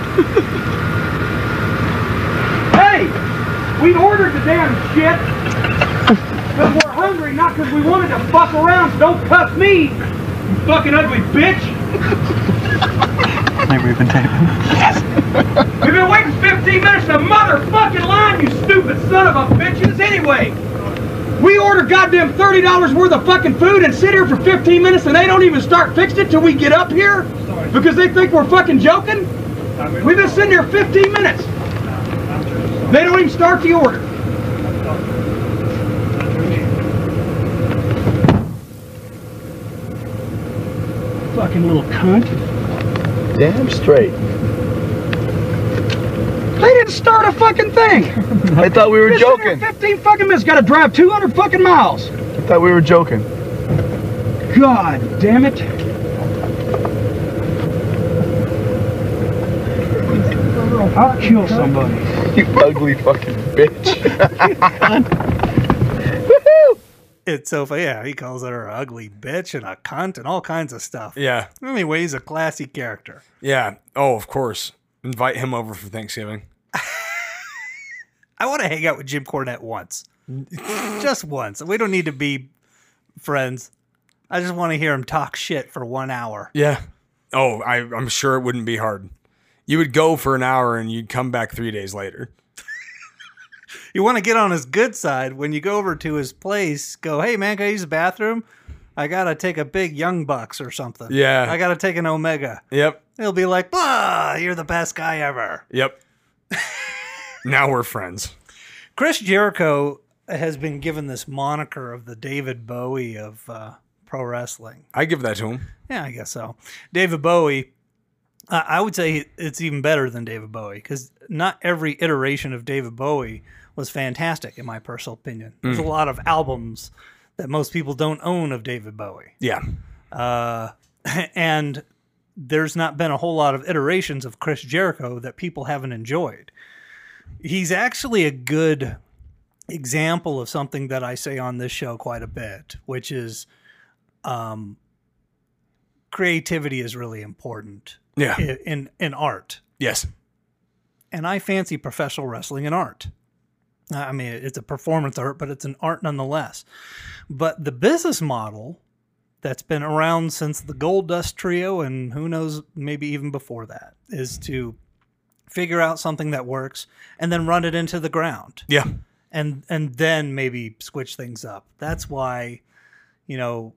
Hey! We ordered the damn shit because we're hungry, not because we wanted to fuck around, so don't cuss me, you fucking ugly bitch! Maybe we've been taping. Yes! We've been waiting fifteen minutes to motherfucking line, you stupid son of a bitches, anyway! We order goddamn thirty dollars worth of fucking food and sit here for fifteen minutes and they don't even start fixing it till we get up here? Because they think we're fucking joking? We've been sitting here fifteen minutes. They don't even start the order. Fucking little cunt. Damn straight. They didn't start a fucking thing. I thought we were Been sitting here joking. fifteen fucking minutes. Got to drive two hundred fucking miles. I thought we were joking. God damn it. I'll kill somebody. You ugly fucking bitch. It's so funny. Yeah, he calls her an ugly bitch and a cunt and all kinds of stuff. Yeah. Anyway, he's a classy character. Yeah. Oh, of course. Invite him over for Thanksgiving. I want to hang out with Jim Cornette once. Just once. We don't need to be friends. I just want to hear him talk shit for one hour. Yeah. Oh, I, I'm sure it wouldn't be hard. You would go for an hour and you'd come back three days later. You want to get on his good side. When you go over to his place, go, hey, man, can I use the bathroom? I got to take a big Young Bucks or something. Yeah. I got to take an Omega. Yep. He'll be like, bah, you're the best guy ever. Yep. Now we're friends. Chris Jericho has been given this moniker of the David Bowie of uh, pro wrestling. I give that to him. Yeah, I guess so. David Bowie, uh, I would say it's even better than David Bowie because not every iteration of David Bowie was fantastic, in my personal opinion. There's Mm. a lot of albums that most people don't own of David Bowie. Yeah. Uh, and there's not been a whole lot of iterations of Chris Jericho that people haven't enjoyed. He's actually a good example of something that I say on this show quite a bit, which is um, creativity is really important. Yeah. In, in in art. Yes. And I fancy professional wrestling and art. I mean, it's a performance art, but it's an art nonetheless. But the business model that's been around since the Gold Dust Trio, and who knows, maybe even before that, is to figure out something that works and then run it into the ground. Yeah. And and then maybe switch things up. That's why, you know,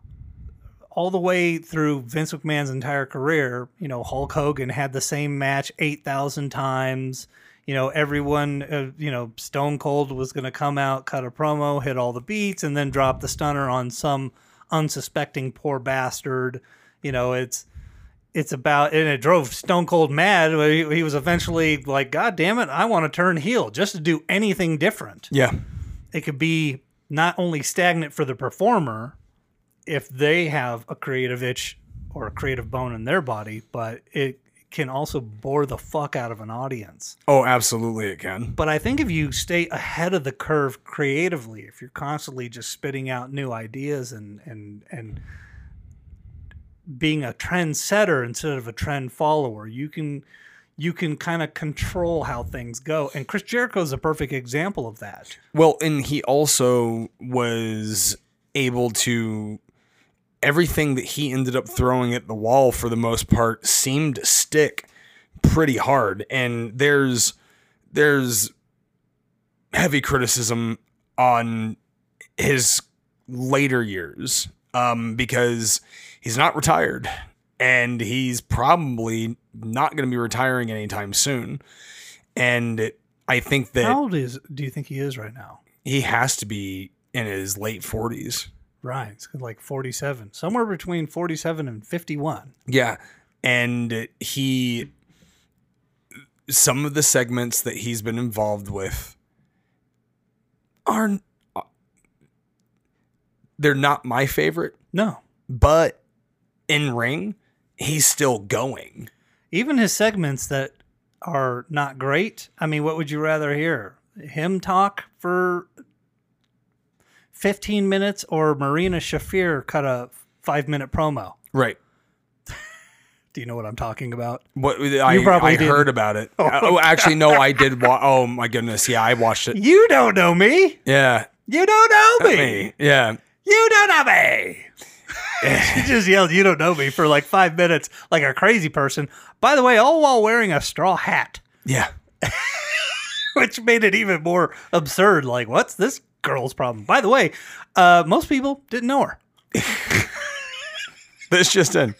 all the way through Vince McMahon's entire career, you know, Hulk Hogan had the same match eight thousand times. You know, everyone, uh, you know, Stone Cold was going to come out, cut a promo, hit all the beats, and then drop the stunner on some unsuspecting poor bastard. You know, it's it's about, and it drove Stone Cold mad. He, he was eventually like, God damn it, I want to turn heel just to do anything different. Yeah. It could be not only stagnant for the performer if they have a creative itch or a creative bone in their body, but it can also bore the fuck out of an audience. Oh, absolutely it can. But I think if you stay ahead of the curve creatively, if you're constantly just spitting out new ideas and and and being a trendsetter instead of a trend follower, you can you can kind of control how things go. And Chris Jericho is a perfect example of that. Well, and he also was able to, everything that he ended up throwing at the wall for the most part seemed to stick pretty hard. And there's there's heavy criticism on his later years um, because he's not retired. And he's probably not going to be retiring anytime soon. And I think that... How old is, do you think he is right now? He has to be in his late forties. Right. It's like forty-seven. Somewhere between forty-seven and fifty-one. Yeah. And he... Some of the segments that he's been involved with are... They're not my favorite. No. But in ring... he's still going. Even his segments that are not great. I mean, what would you rather hear? Him talk for fifteen minutes or Marina Shafir cut a five minute promo? Right. Do you know what I'm talking about? What I, you probably I didn't. heard about it. Oh, oh actually, no, I did. Wa- oh my goodness. Yeah, I watched it. You don't know me. Yeah. You don't know me. me. Yeah. You don't know me. He just yelled, "You don't know me," for like five minutes, like a crazy person. By the way, all while wearing a straw hat. Yeah. Which made it even more absurd. Like, what's this girl's problem? By the way, uh, most people didn't know her. This just in.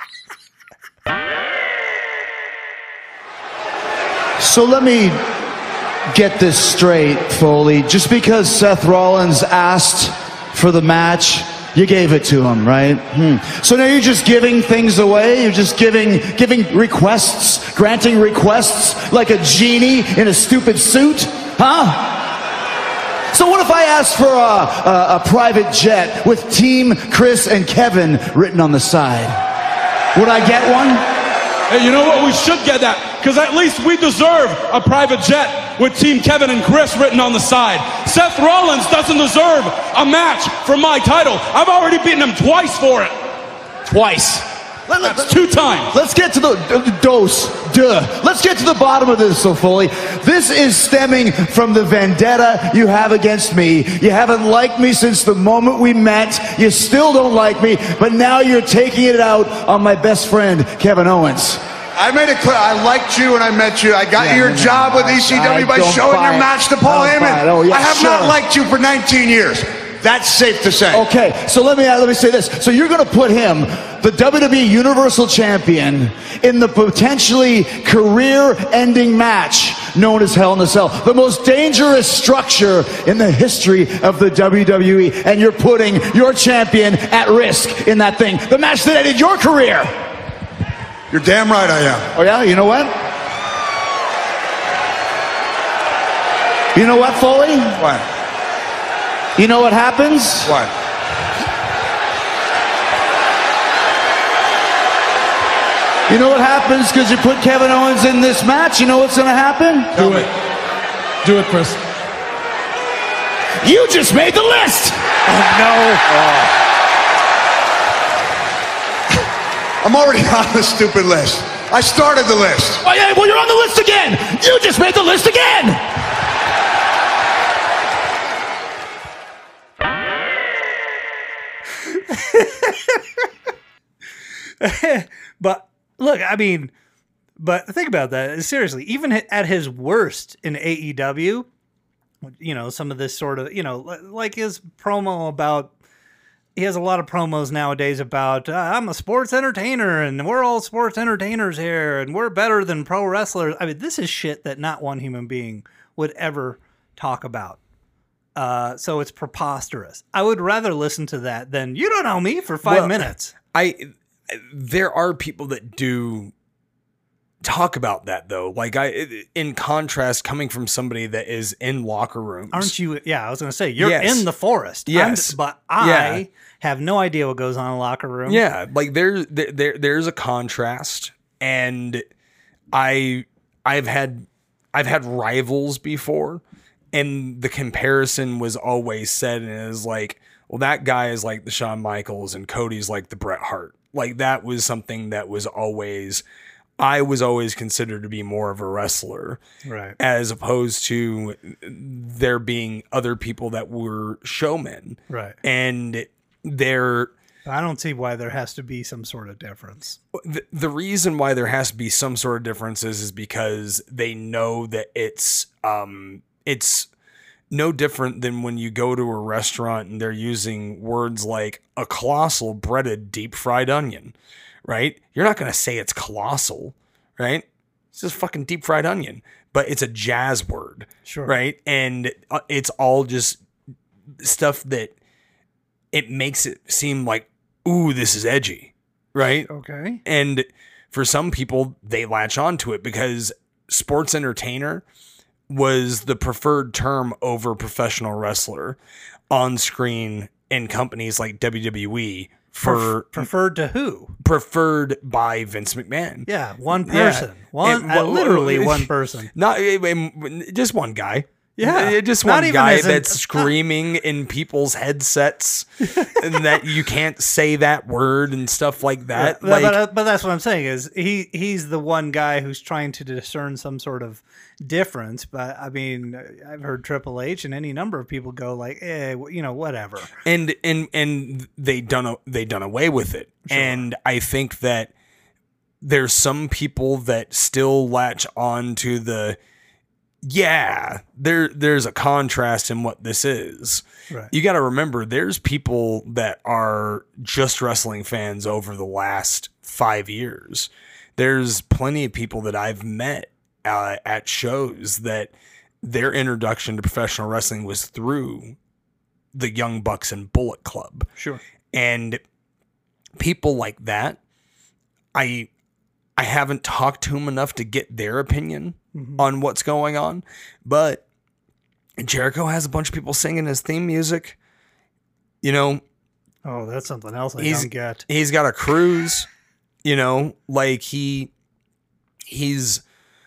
So let me get this straight, Foley. Just because Seth Rollins asked for the match, you gave it to him, right? Hmm. So now you're just giving things away? You're just giving giving requests, granting requests like a genie in a stupid suit? Huh? So what if I asked for a, a, a private jet with Team Chris and Kevin written on the side? Would I get one? Hey, you know what? We should get that, because at least we deserve a private jet with Team Kevin and Chris written on the side. Seth Rollins doesn't deserve a match for my title. I've already beaten him twice for it. Twice. Let, let, That's two times. Let's get to the uh, dose. Duh. Let's get to the bottom of this, so Foley. This is stemming from the vendetta you have against me. You haven't liked me since the moment we met. You still don't like me, but now you're taking it out on my best friend, Kevin Owens. I made it clear. I liked you when I met you. I got Yeah, you your no, job no, with E C W I by don't showing buy your it. match to Paul I don't buy it. Heyman. Oh, yeah, I have sure. not liked you for nineteen years. That's safe to say. Okay, so let me uh, let me say this. So you're going to put him, the W W E Universal Champion, in the potentially career-ending match known as Hell in a Cell, the most dangerous structure in the history of the W W E, and you're putting your champion at risk in that thing, the match that ended your career. You're damn right I am. Oh yeah, you know what? You know what, Foley? What? You know what happens? What? You know what happens because you put Kevin Owens in this match? You know what's going to happen? Do it. Do it, Chris. You just made the list! Oh, no. Oh. I'm already on the stupid list. I started the list. Oh, yeah, well, you're on the list again! You just made the list again! But look, I mean, but think about that. Seriously, even at his worst in A E W, you know, some of this sort of, you know, like his promo about, he has a lot of promos nowadays about, uh, I'm a sports entertainer and we're all sports entertainers here and we're better than pro wrestlers. I mean, this is shit that not one human being would ever talk about. Uh, so it's preposterous. I would rather listen to that than you don't know me for five Well, minutes. I there are people that do talk about that though. Like I, in contrast, coming from somebody that is in locker rooms, Aren't you? Yeah, I was going to say you're Yes. in the forest. Yes. I'm, but I Yeah. have no idea what goes on in a locker room. Yeah, like there, there, there there's a contrast, and I I've had I've had rivals before, and the comparison was always said as like, well, that guy is like the Shawn Michaels and Cody's like the Bret Hart. Like that was something that was always, I was always considered to be more of a wrestler, right? As opposed to there being other people that were showmen, right? And they're. I don't see why there has to be some sort of difference. The, the reason why there has to be some sort of differences is because they know that it's um it's no different than when you go to a restaurant and they're using words like a colossal breaded deep fried onion, right? You're not going to say it's colossal, right? It's just fucking deep fried onion, but it's a jazz word, sure, right? And it's all just stuff that it makes it seem like, ooh, this is edgy, right? Okay. And for some people, they latch onto it because sports entertainer was the preferred term over professional wrestler on screen in companies like W W E for Pref- preferred to who? Preferred by Vince McMahon. Yeah, one person. Yeah. One and, uh, literally one person. Not just one guy. Yeah, just one guy that's screaming in people's headsets and that you can't say that word and stuff like that. Yeah, like, but, but that's what I'm saying is he he's the one guy who's trying to discern some sort of difference. But I mean, I've heard Triple H and any number of people go like, eh, you know, whatever. And and and they done they done away with it. Sure. And I think that there's some people that still latch on to the. Yeah, there there's a contrast in what this is. Right. You got to remember, there's people that are just wrestling fans over the last five years. There's plenty of people that I've met uh, at shows that their introduction to professional wrestling was through the Young Bucks and Bullet Club. Sure. And people like that, I I haven't talked to them enough to get their opinion mm-hmm. on what's going on, but Jericho has a bunch of people singing his theme music. You know, oh, that's something else I he's, don't get. He's got a cruise. You know, like he he's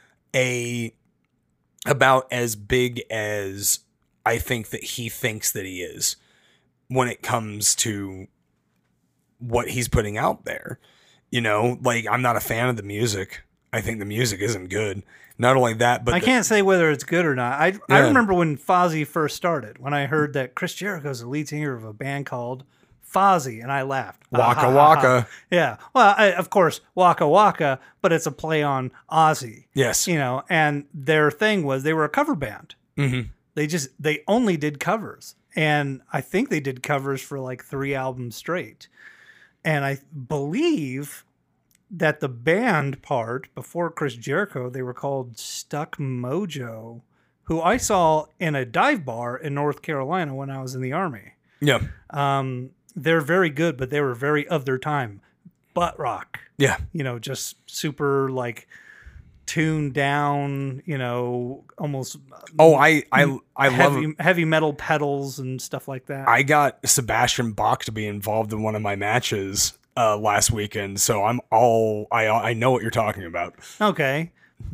a about as big as I think that he thinks that he is when it comes to what he's putting out there. You know, like I'm not a fan of the music. I think the music isn't good. Not only that, but I the, can't say whether it's good or not. I yeah. I remember when Fozzy first started, when I heard that Chris Jericho is the lead singer of a band called Fozzy, and I laughed. Waka ah, ha, Waka. Ha, ha. Yeah. Well, I, of course, Waka Waka, but it's a play on Ozzy. Yes. You know, and their thing was they were a cover band. Mm-hmm. They just, they only did covers. And I think they did covers for like three albums straight. And I believe that the band part, before Chris Jericho, they were called Stuck Mojo, who I saw in a dive bar in North Carolina when I was in the Army. Yeah. Um, they're very good, but they were very of their time. Butt rock. Yeah. You know, just super like tuned down, you know, almost. Oh, I, I, I heavy, love heavy metal pedals and stuff like that. I got Sebastian Bach to be involved in one of my matches uh, last weekend. So I'm all, I, I know what you're talking about. Okay.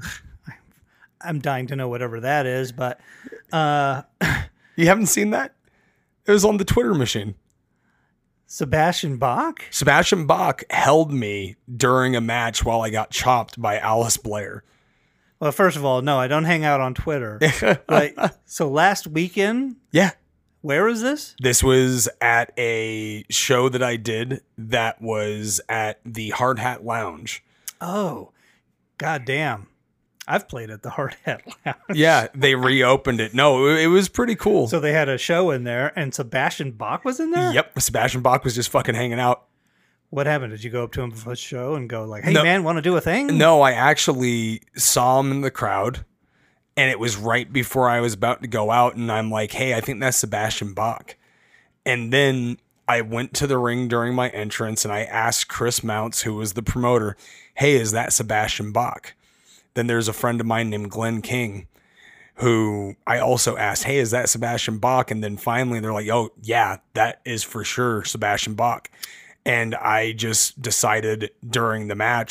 I'm dying to know whatever that is, but, uh, you haven't seen that? It was on the Twitter machine. Sebastian Bach? Sebastian Bach held me during a match while I got chopped by Alice Blair. Well, first of all, no, I don't hang out on Twitter. But, so last weekend? Yeah. Where was this? This was at a show that I did that was at the Hard Hat Lounge. Oh, goddamn. I've played at the Hard Hat Lounge. Yeah, they reopened it. No, it was pretty cool. So they had a show in there, and Sebastian Bach was in there? Yep, Sebastian Bach was just fucking hanging out. What happened? Did you go up to him before the show and go like, hey, no, man, want to do a thing? No, I actually saw him in the crowd, and it was right before I was about to go out, and I'm like, hey, I think that's Sebastian Bach. And then I went to the ring during my entrance, and I asked Chris Mounts, who was the promoter, hey, is that Sebastian Bach? Then there's a friend of mine named Glenn King, who I also asked, hey, is that Sebastian Bach? And then finally they're like, oh, yeah, that is for sure Sebastian Bach. And I just decided during the match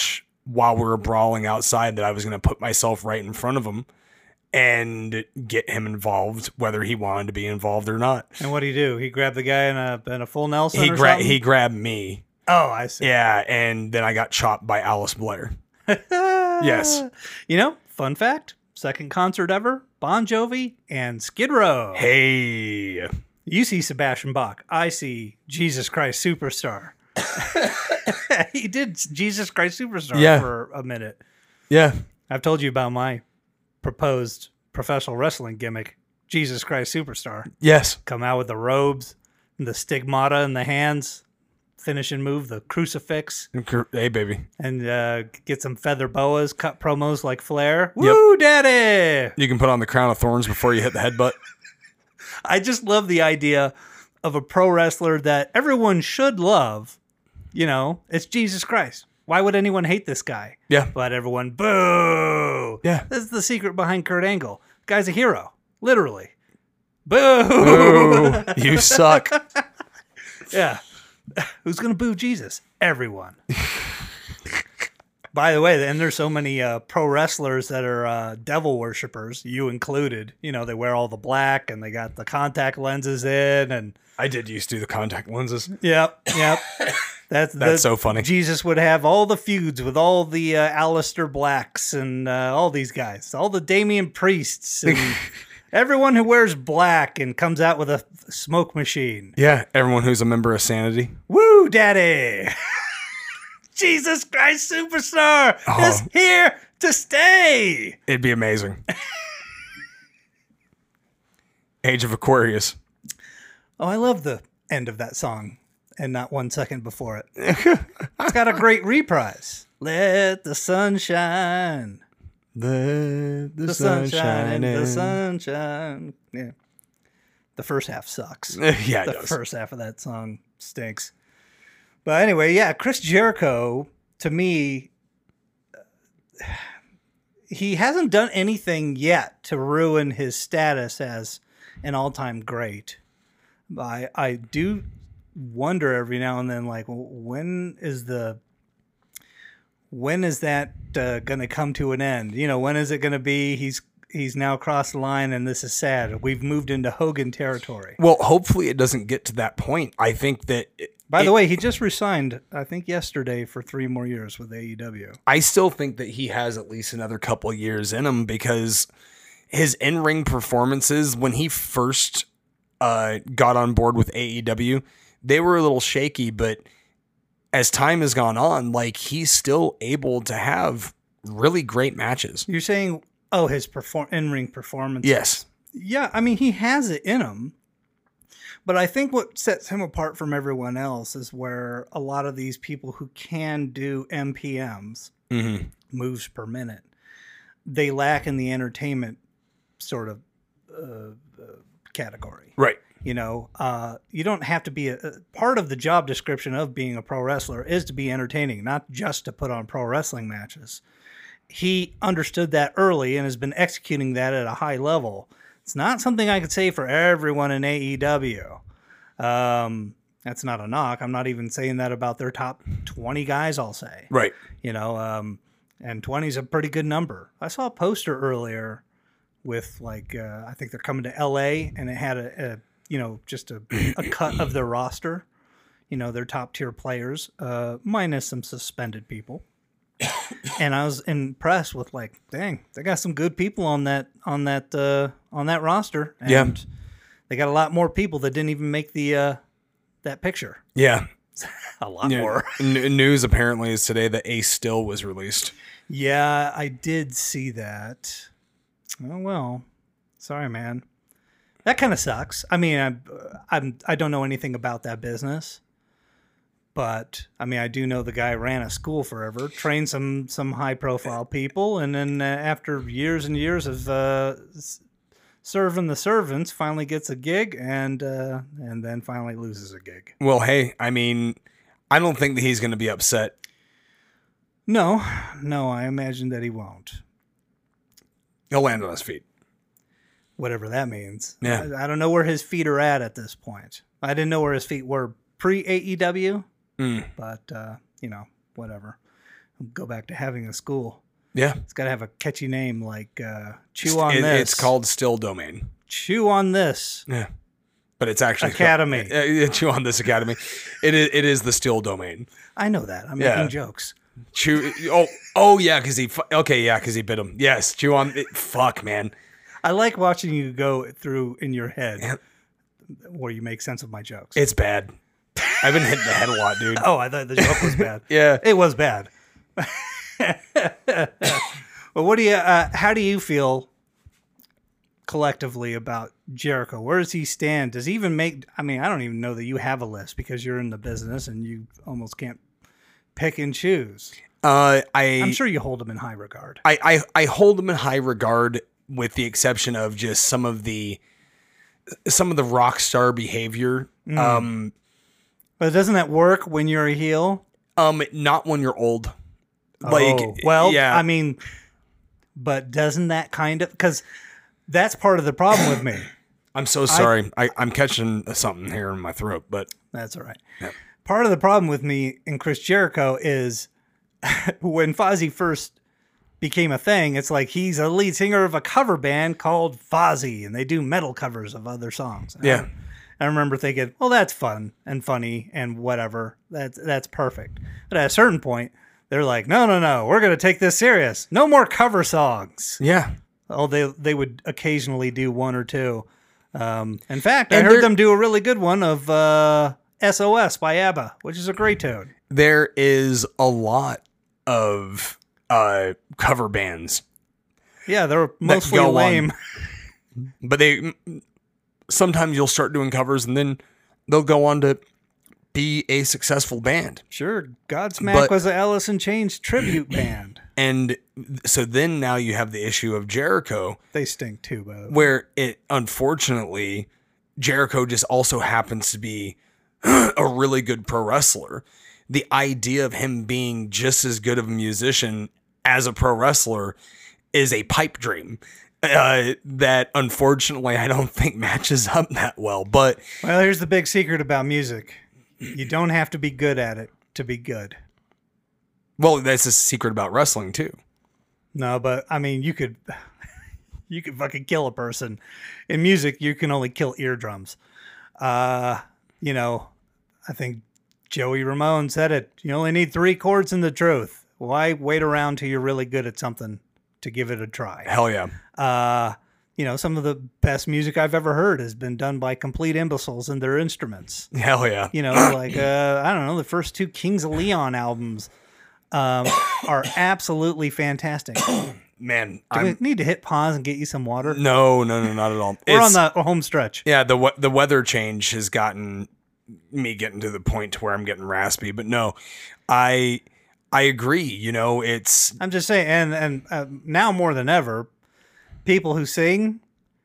while we were brawling outside that I was going to put myself right in front of him and get him involved, whether he wanted to be involved or not. And what did he do? He grabbed the guy in a in a full Nelson. He or grabbed something? he grabbed me. Oh, I see. Yeah, and then I got chopped by Alice Blair. Yes. You know, fun fact: second concert ever, Bon Jovi and Skid Row. Hey, you see Sebastian Bach. I see Jesus Christ Superstar. He did Jesus Christ Superstar Yeah. for a minute. Yeah. I've told you about my proposed professional wrestling gimmick, Jesus Christ Superstar. Yes. Come out with the robes and the stigmata in the hands, finishing move, the crucifix. Hey, baby. And uh, get some feather boas, cut promos like Flair. Woo, daddy! You can put on the crown of thorns before you hit the headbutt. I just love the idea of a pro wrestler that everyone should love. You know, it's Jesus Christ. Why would anyone hate this guy? Yeah. But everyone, boo. Yeah. This is the secret behind Kurt Angle. Guy's a hero. Literally. Boo. Boo. You suck. Yeah. Who's going to boo Jesus? Everyone. By the way, and there's so many uh, pro wrestlers that are uh, devil worshippers, you included. You know, they wear all the black and they got the contact lenses in. And I did used to do the contact lenses. Yep, yep. That's, That's the, so funny. Jesus would have all the feuds with all the uh, Aleister Blacks and uh, all these guys, all the Damian Priests, and everyone who wears black and comes out with a smoke machine. Yeah, everyone who's a member of Sanity. Woo, daddy! Jesus Christ Superstar Oh. is here to stay. It'd be amazing. Age of Aquarius. Oh, I love the end of that song. And not one second before it. It's got a great reprise. Let the sun shine. Let the, The sun sunshine shine and the in. sunshine. Yeah. The first half sucks. Yeah, it The does. first half of that song stinks. But anyway, yeah, Chris Jericho, to me, he hasn't done anything yet to ruin his status as an all-time great. I I do wonder every now and then, like, when is the when is that uh, going to come to an end? You know, when is it going to be he's he's now crossed the line and this is sad. We've moved into Hogan territory. Well, hopefully it doesn't get to that point. I think that. It, By the it- way, he just resigned, I think yesterday, for three more years with A E W. I still think that he has at least another couple of years in him because his in-ring performances when he first uh, got on board with A E W, they were a little shaky, but as time has gone on, like he's still able to have really great matches. You're saying, oh, his perform in-ring performance. Yes. Yeah, I mean, he has it in him. But I think what sets him apart from everyone else is where a lot of these people who can do M P Ms, Mm-hmm. moves per minute, they lack in the entertainment sort of uh, uh, category. Right. You know, uh, you don't have to be a, a part of the job description of being a pro wrestler is to be entertaining, not just to put on pro wrestling matches. He understood that early and has been executing that at a high level. It's not something I could say for everyone in A E W. Um, that's not a knock. I'm not even saying that about their top twenty guys, I'll say. Right. You know, um, and twenty is a pretty good number. I saw a poster earlier with like, uh, I think they're coming to L A and it had a, a you know, just a, a cut of their roster, you know, their top tier players, uh, minus some suspended people. And I was impressed with like, dang, they got some good people on that on that uh, on that roster. And Yeah. they got a lot more people that didn't even make the uh, that picture. Yeah. A lot Yeah. more. N- news apparently is today that Ace Still was released. Yeah, I did see that. Oh well, sorry, man. That kind of sucks. I mean, I'm, I'm I don't know anything about that business, but I mean, I do know the guy ran a school forever, trained some some high profile people, and then uh, after years and years of uh, s- serving the servants, finally gets a gig, and uh, and then finally loses a gig. Well, hey, I mean, I don't think that he's going to be upset. No, no, I imagine that he won't. He'll land on his feet. Whatever that means. Yeah. I, I don't know where his feet are at at this point. I didn't know where his feet were pre-A E W, Mm. but, uh, you know, whatever. Go back to having a school. Yeah. It's got to have a catchy name like uh, Chew on It- This. It's called Still Domain. Chew on This. Yeah. But it's actually Academy. Uh, Chew on This Academy. It is. It is the Still Domain. I know that. I'm Yeah. making jokes. Chew. Oh. Oh yeah. Because he. fu- Okay. Yeah. Because he bit him. Yes. Chew on. It, fuck, man. I like watching you go through in your head where you make sense of my jokes. It's bad. I've been hitting the head a lot, dude. Oh, I thought the joke was bad. Yeah. It was bad. Well, what do you? Uh, how do you feel collectively about Jericho? Where does he stand? Does he even make? I mean, I don't even know that you have a list because you're in the business and you almost can't pick and choose. Uh, I. I'm sure you hold him in high regard. I, I I hold him in high regard, with the exception of just some of the some of the rock star behavior. Mm. Um, but doesn't that work when you're a heel? Um, not when you're old. Like, oh, well, yeah. I mean, but doesn't that kind of, because that's part of the problem with me. I'm so sorry. I, I, I'm catching something here in my throat, but that's all right. Yeah. Part of the problem with me and Chris Jericho is when Fozzy first became a thing, it's like he's a lead singer of a cover band called Fozzy, and they do metal covers of other songs. Yeah. I, I remember thinking, well, that's fun and funny and whatever. That's that's perfect. But at a certain point, they're like, no, no, no, we're going to take this serious. No more cover songs. Yeah. Oh, they they would occasionally do one or two. Um, in fact, And I heard they're- them do a really good one of uh, S O S by ABBA, which is a great tune. there is a lot of uh, cover bands. Yeah, they're that mostly go on. lame. But they sometimes you'll start doing covers and then they'll go on to be a successful band. Sure, Godsmack But- was an Alice in Chains tribute band. And so then now you have the issue of Jericho, They stink too, by the way. where it unfortunately Jericho just also happens to be a really good pro wrestler. The idea of him being just as good of a musician as a pro wrestler is a pipe dream uh, that unfortunately I don't think matches up that well. But Well, here's the big secret about music: you don't have to be good at it to be good. well, that's a secret about wrestling too. No, but I mean, you could, you could fucking kill a person. In music, you can only kill eardrums. Uh, you know, I think Joey Ramone said it. You only need three chords in the truth. Why wait around till you're really good at something to give it a try? Hell yeah. Uh, you know, some of the best music I've ever heard has been done by complete imbeciles and their instruments. Hell yeah. You know, like, uh, I don't know, the first two Kings of Leon albums um, are absolutely fantastic. Man, Do I'm, we need to hit pause and get you some water? no, no, no, not at all. We're It's- on the home stretch. Yeah, the we- the weather change has gotten me getting to the point to where I'm getting raspy. But no, I I agree. You know, it's I'm just saying, and and uh, now more than ever, people who sing,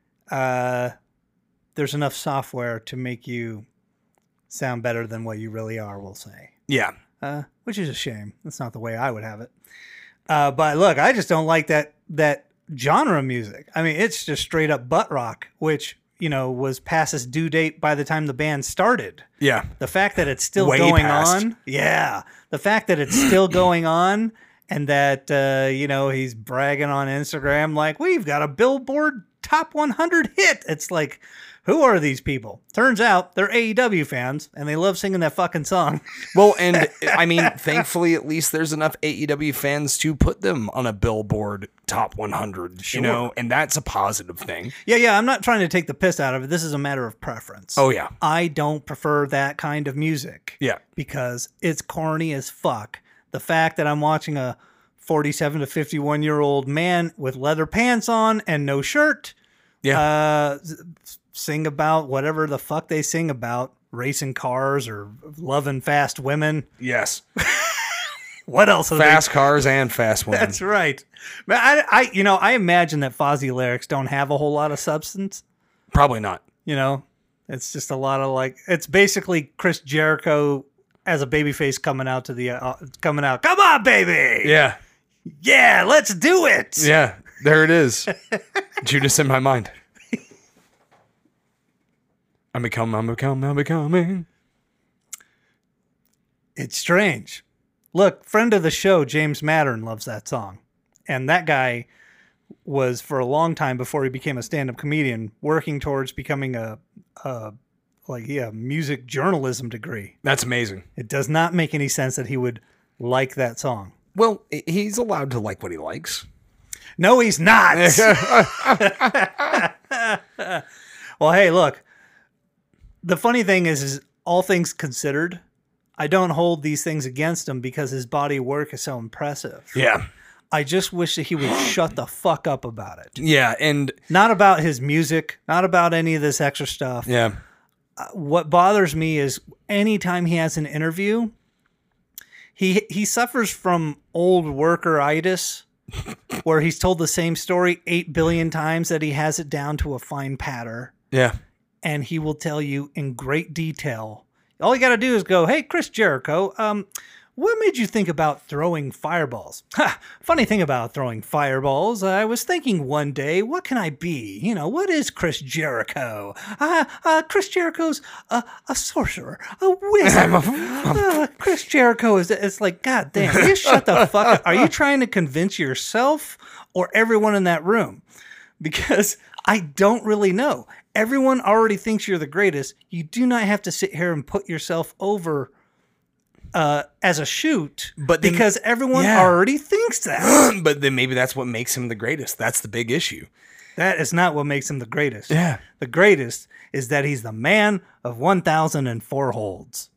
uh, there's enough software to make you sound better than what you really are. We'll say, yeah, uh, which is a shame. That's not the way I would have it. Uh, but look, I just don't like that that genre of music. I mean, it's just straight up butt rock, which, you know, was past its due date by the time the band started. yeah, The fact that it's still Way going past. on, yeah. The fact that it's still going on, and that uh, you know, he's bragging on Instagram like, we've got a Billboard Top one hundred hit. It's like, who are these people? Turns out they're A E W fans, and they love singing that fucking song. Well, and I mean, thankfully, at least there's enough A E W fans to put them on a Billboard Top one hundred. Sure. You know, and that's a positive thing. Yeah, yeah. I'm not trying to take the piss out of it. This is a matter of preference. Oh yeah, I don't prefer that kind of music. yeah, Because it's corny as fuck. The fact that I'm watching a forty-seven to fifty-one year old man with leather pants on and no shirt, yeah. uh, s- sing about whatever the fuck they sing about, racing cars or loving fast women. yes, What else? Are fast cars and fast They? women. That's right. But I, I, you know, I imagine that Fozzy lyrics don't have a whole lot of substance. Probably not. You know, it's just a lot of like, it's basically Chris Jericho as a babyface coming out to the, uh, coming out. Come on, baby. Yeah, Yeah, let's do it. yeah. There it is. Judas in my mind. I'm becoming. I'm becoming. I'm becoming. It's strange. Look, friend of the show, James Mattern, loves that song. And that guy was, for a long time before he became a stand-up comedian, working towards becoming a, a like, yeah, music journalism degree. That's amazing. It does not make any sense that he would like that song. Well, he's allowed to like what he likes. No, he's not. Well, hey, look. The funny thing is, is all things considered, I don't hold these things against him because his body of work is so impressive. Yeah. I just wish that he would shut the fuck up about it. Yeah, and... Not about his music, not about any of this extra stuff. Yeah. Uh, what bothers me is anytime he has an interview, he he suffers from old workeritis, where he's told the same story eight billion times that he has it down to a fine patter. Yeah. And he will tell you in great detail. All you got to do is go, hey, Chris Jericho, um, what made you think about throwing fireballs? Ha, funny thing about throwing fireballs, I was thinking one day, what can I be? You know, what is Chris Jericho? Uh, uh, Chris Jericho's a, a sorcerer, a wizard. uh, Chris Jericho is, it's like, God damn, you shut the fuck up. Are you trying to convince yourself or everyone in that room? Because I don't really know. Everyone already thinks you're the greatest. You do not have to sit here and put yourself over uh, as a shoot, but then, because everyone yeah. already thinks that. But then maybe that's what makes him the greatest. That's the big issue. That is not what makes him the greatest. Yeah. The greatest is that he's the man of one thousand four holds.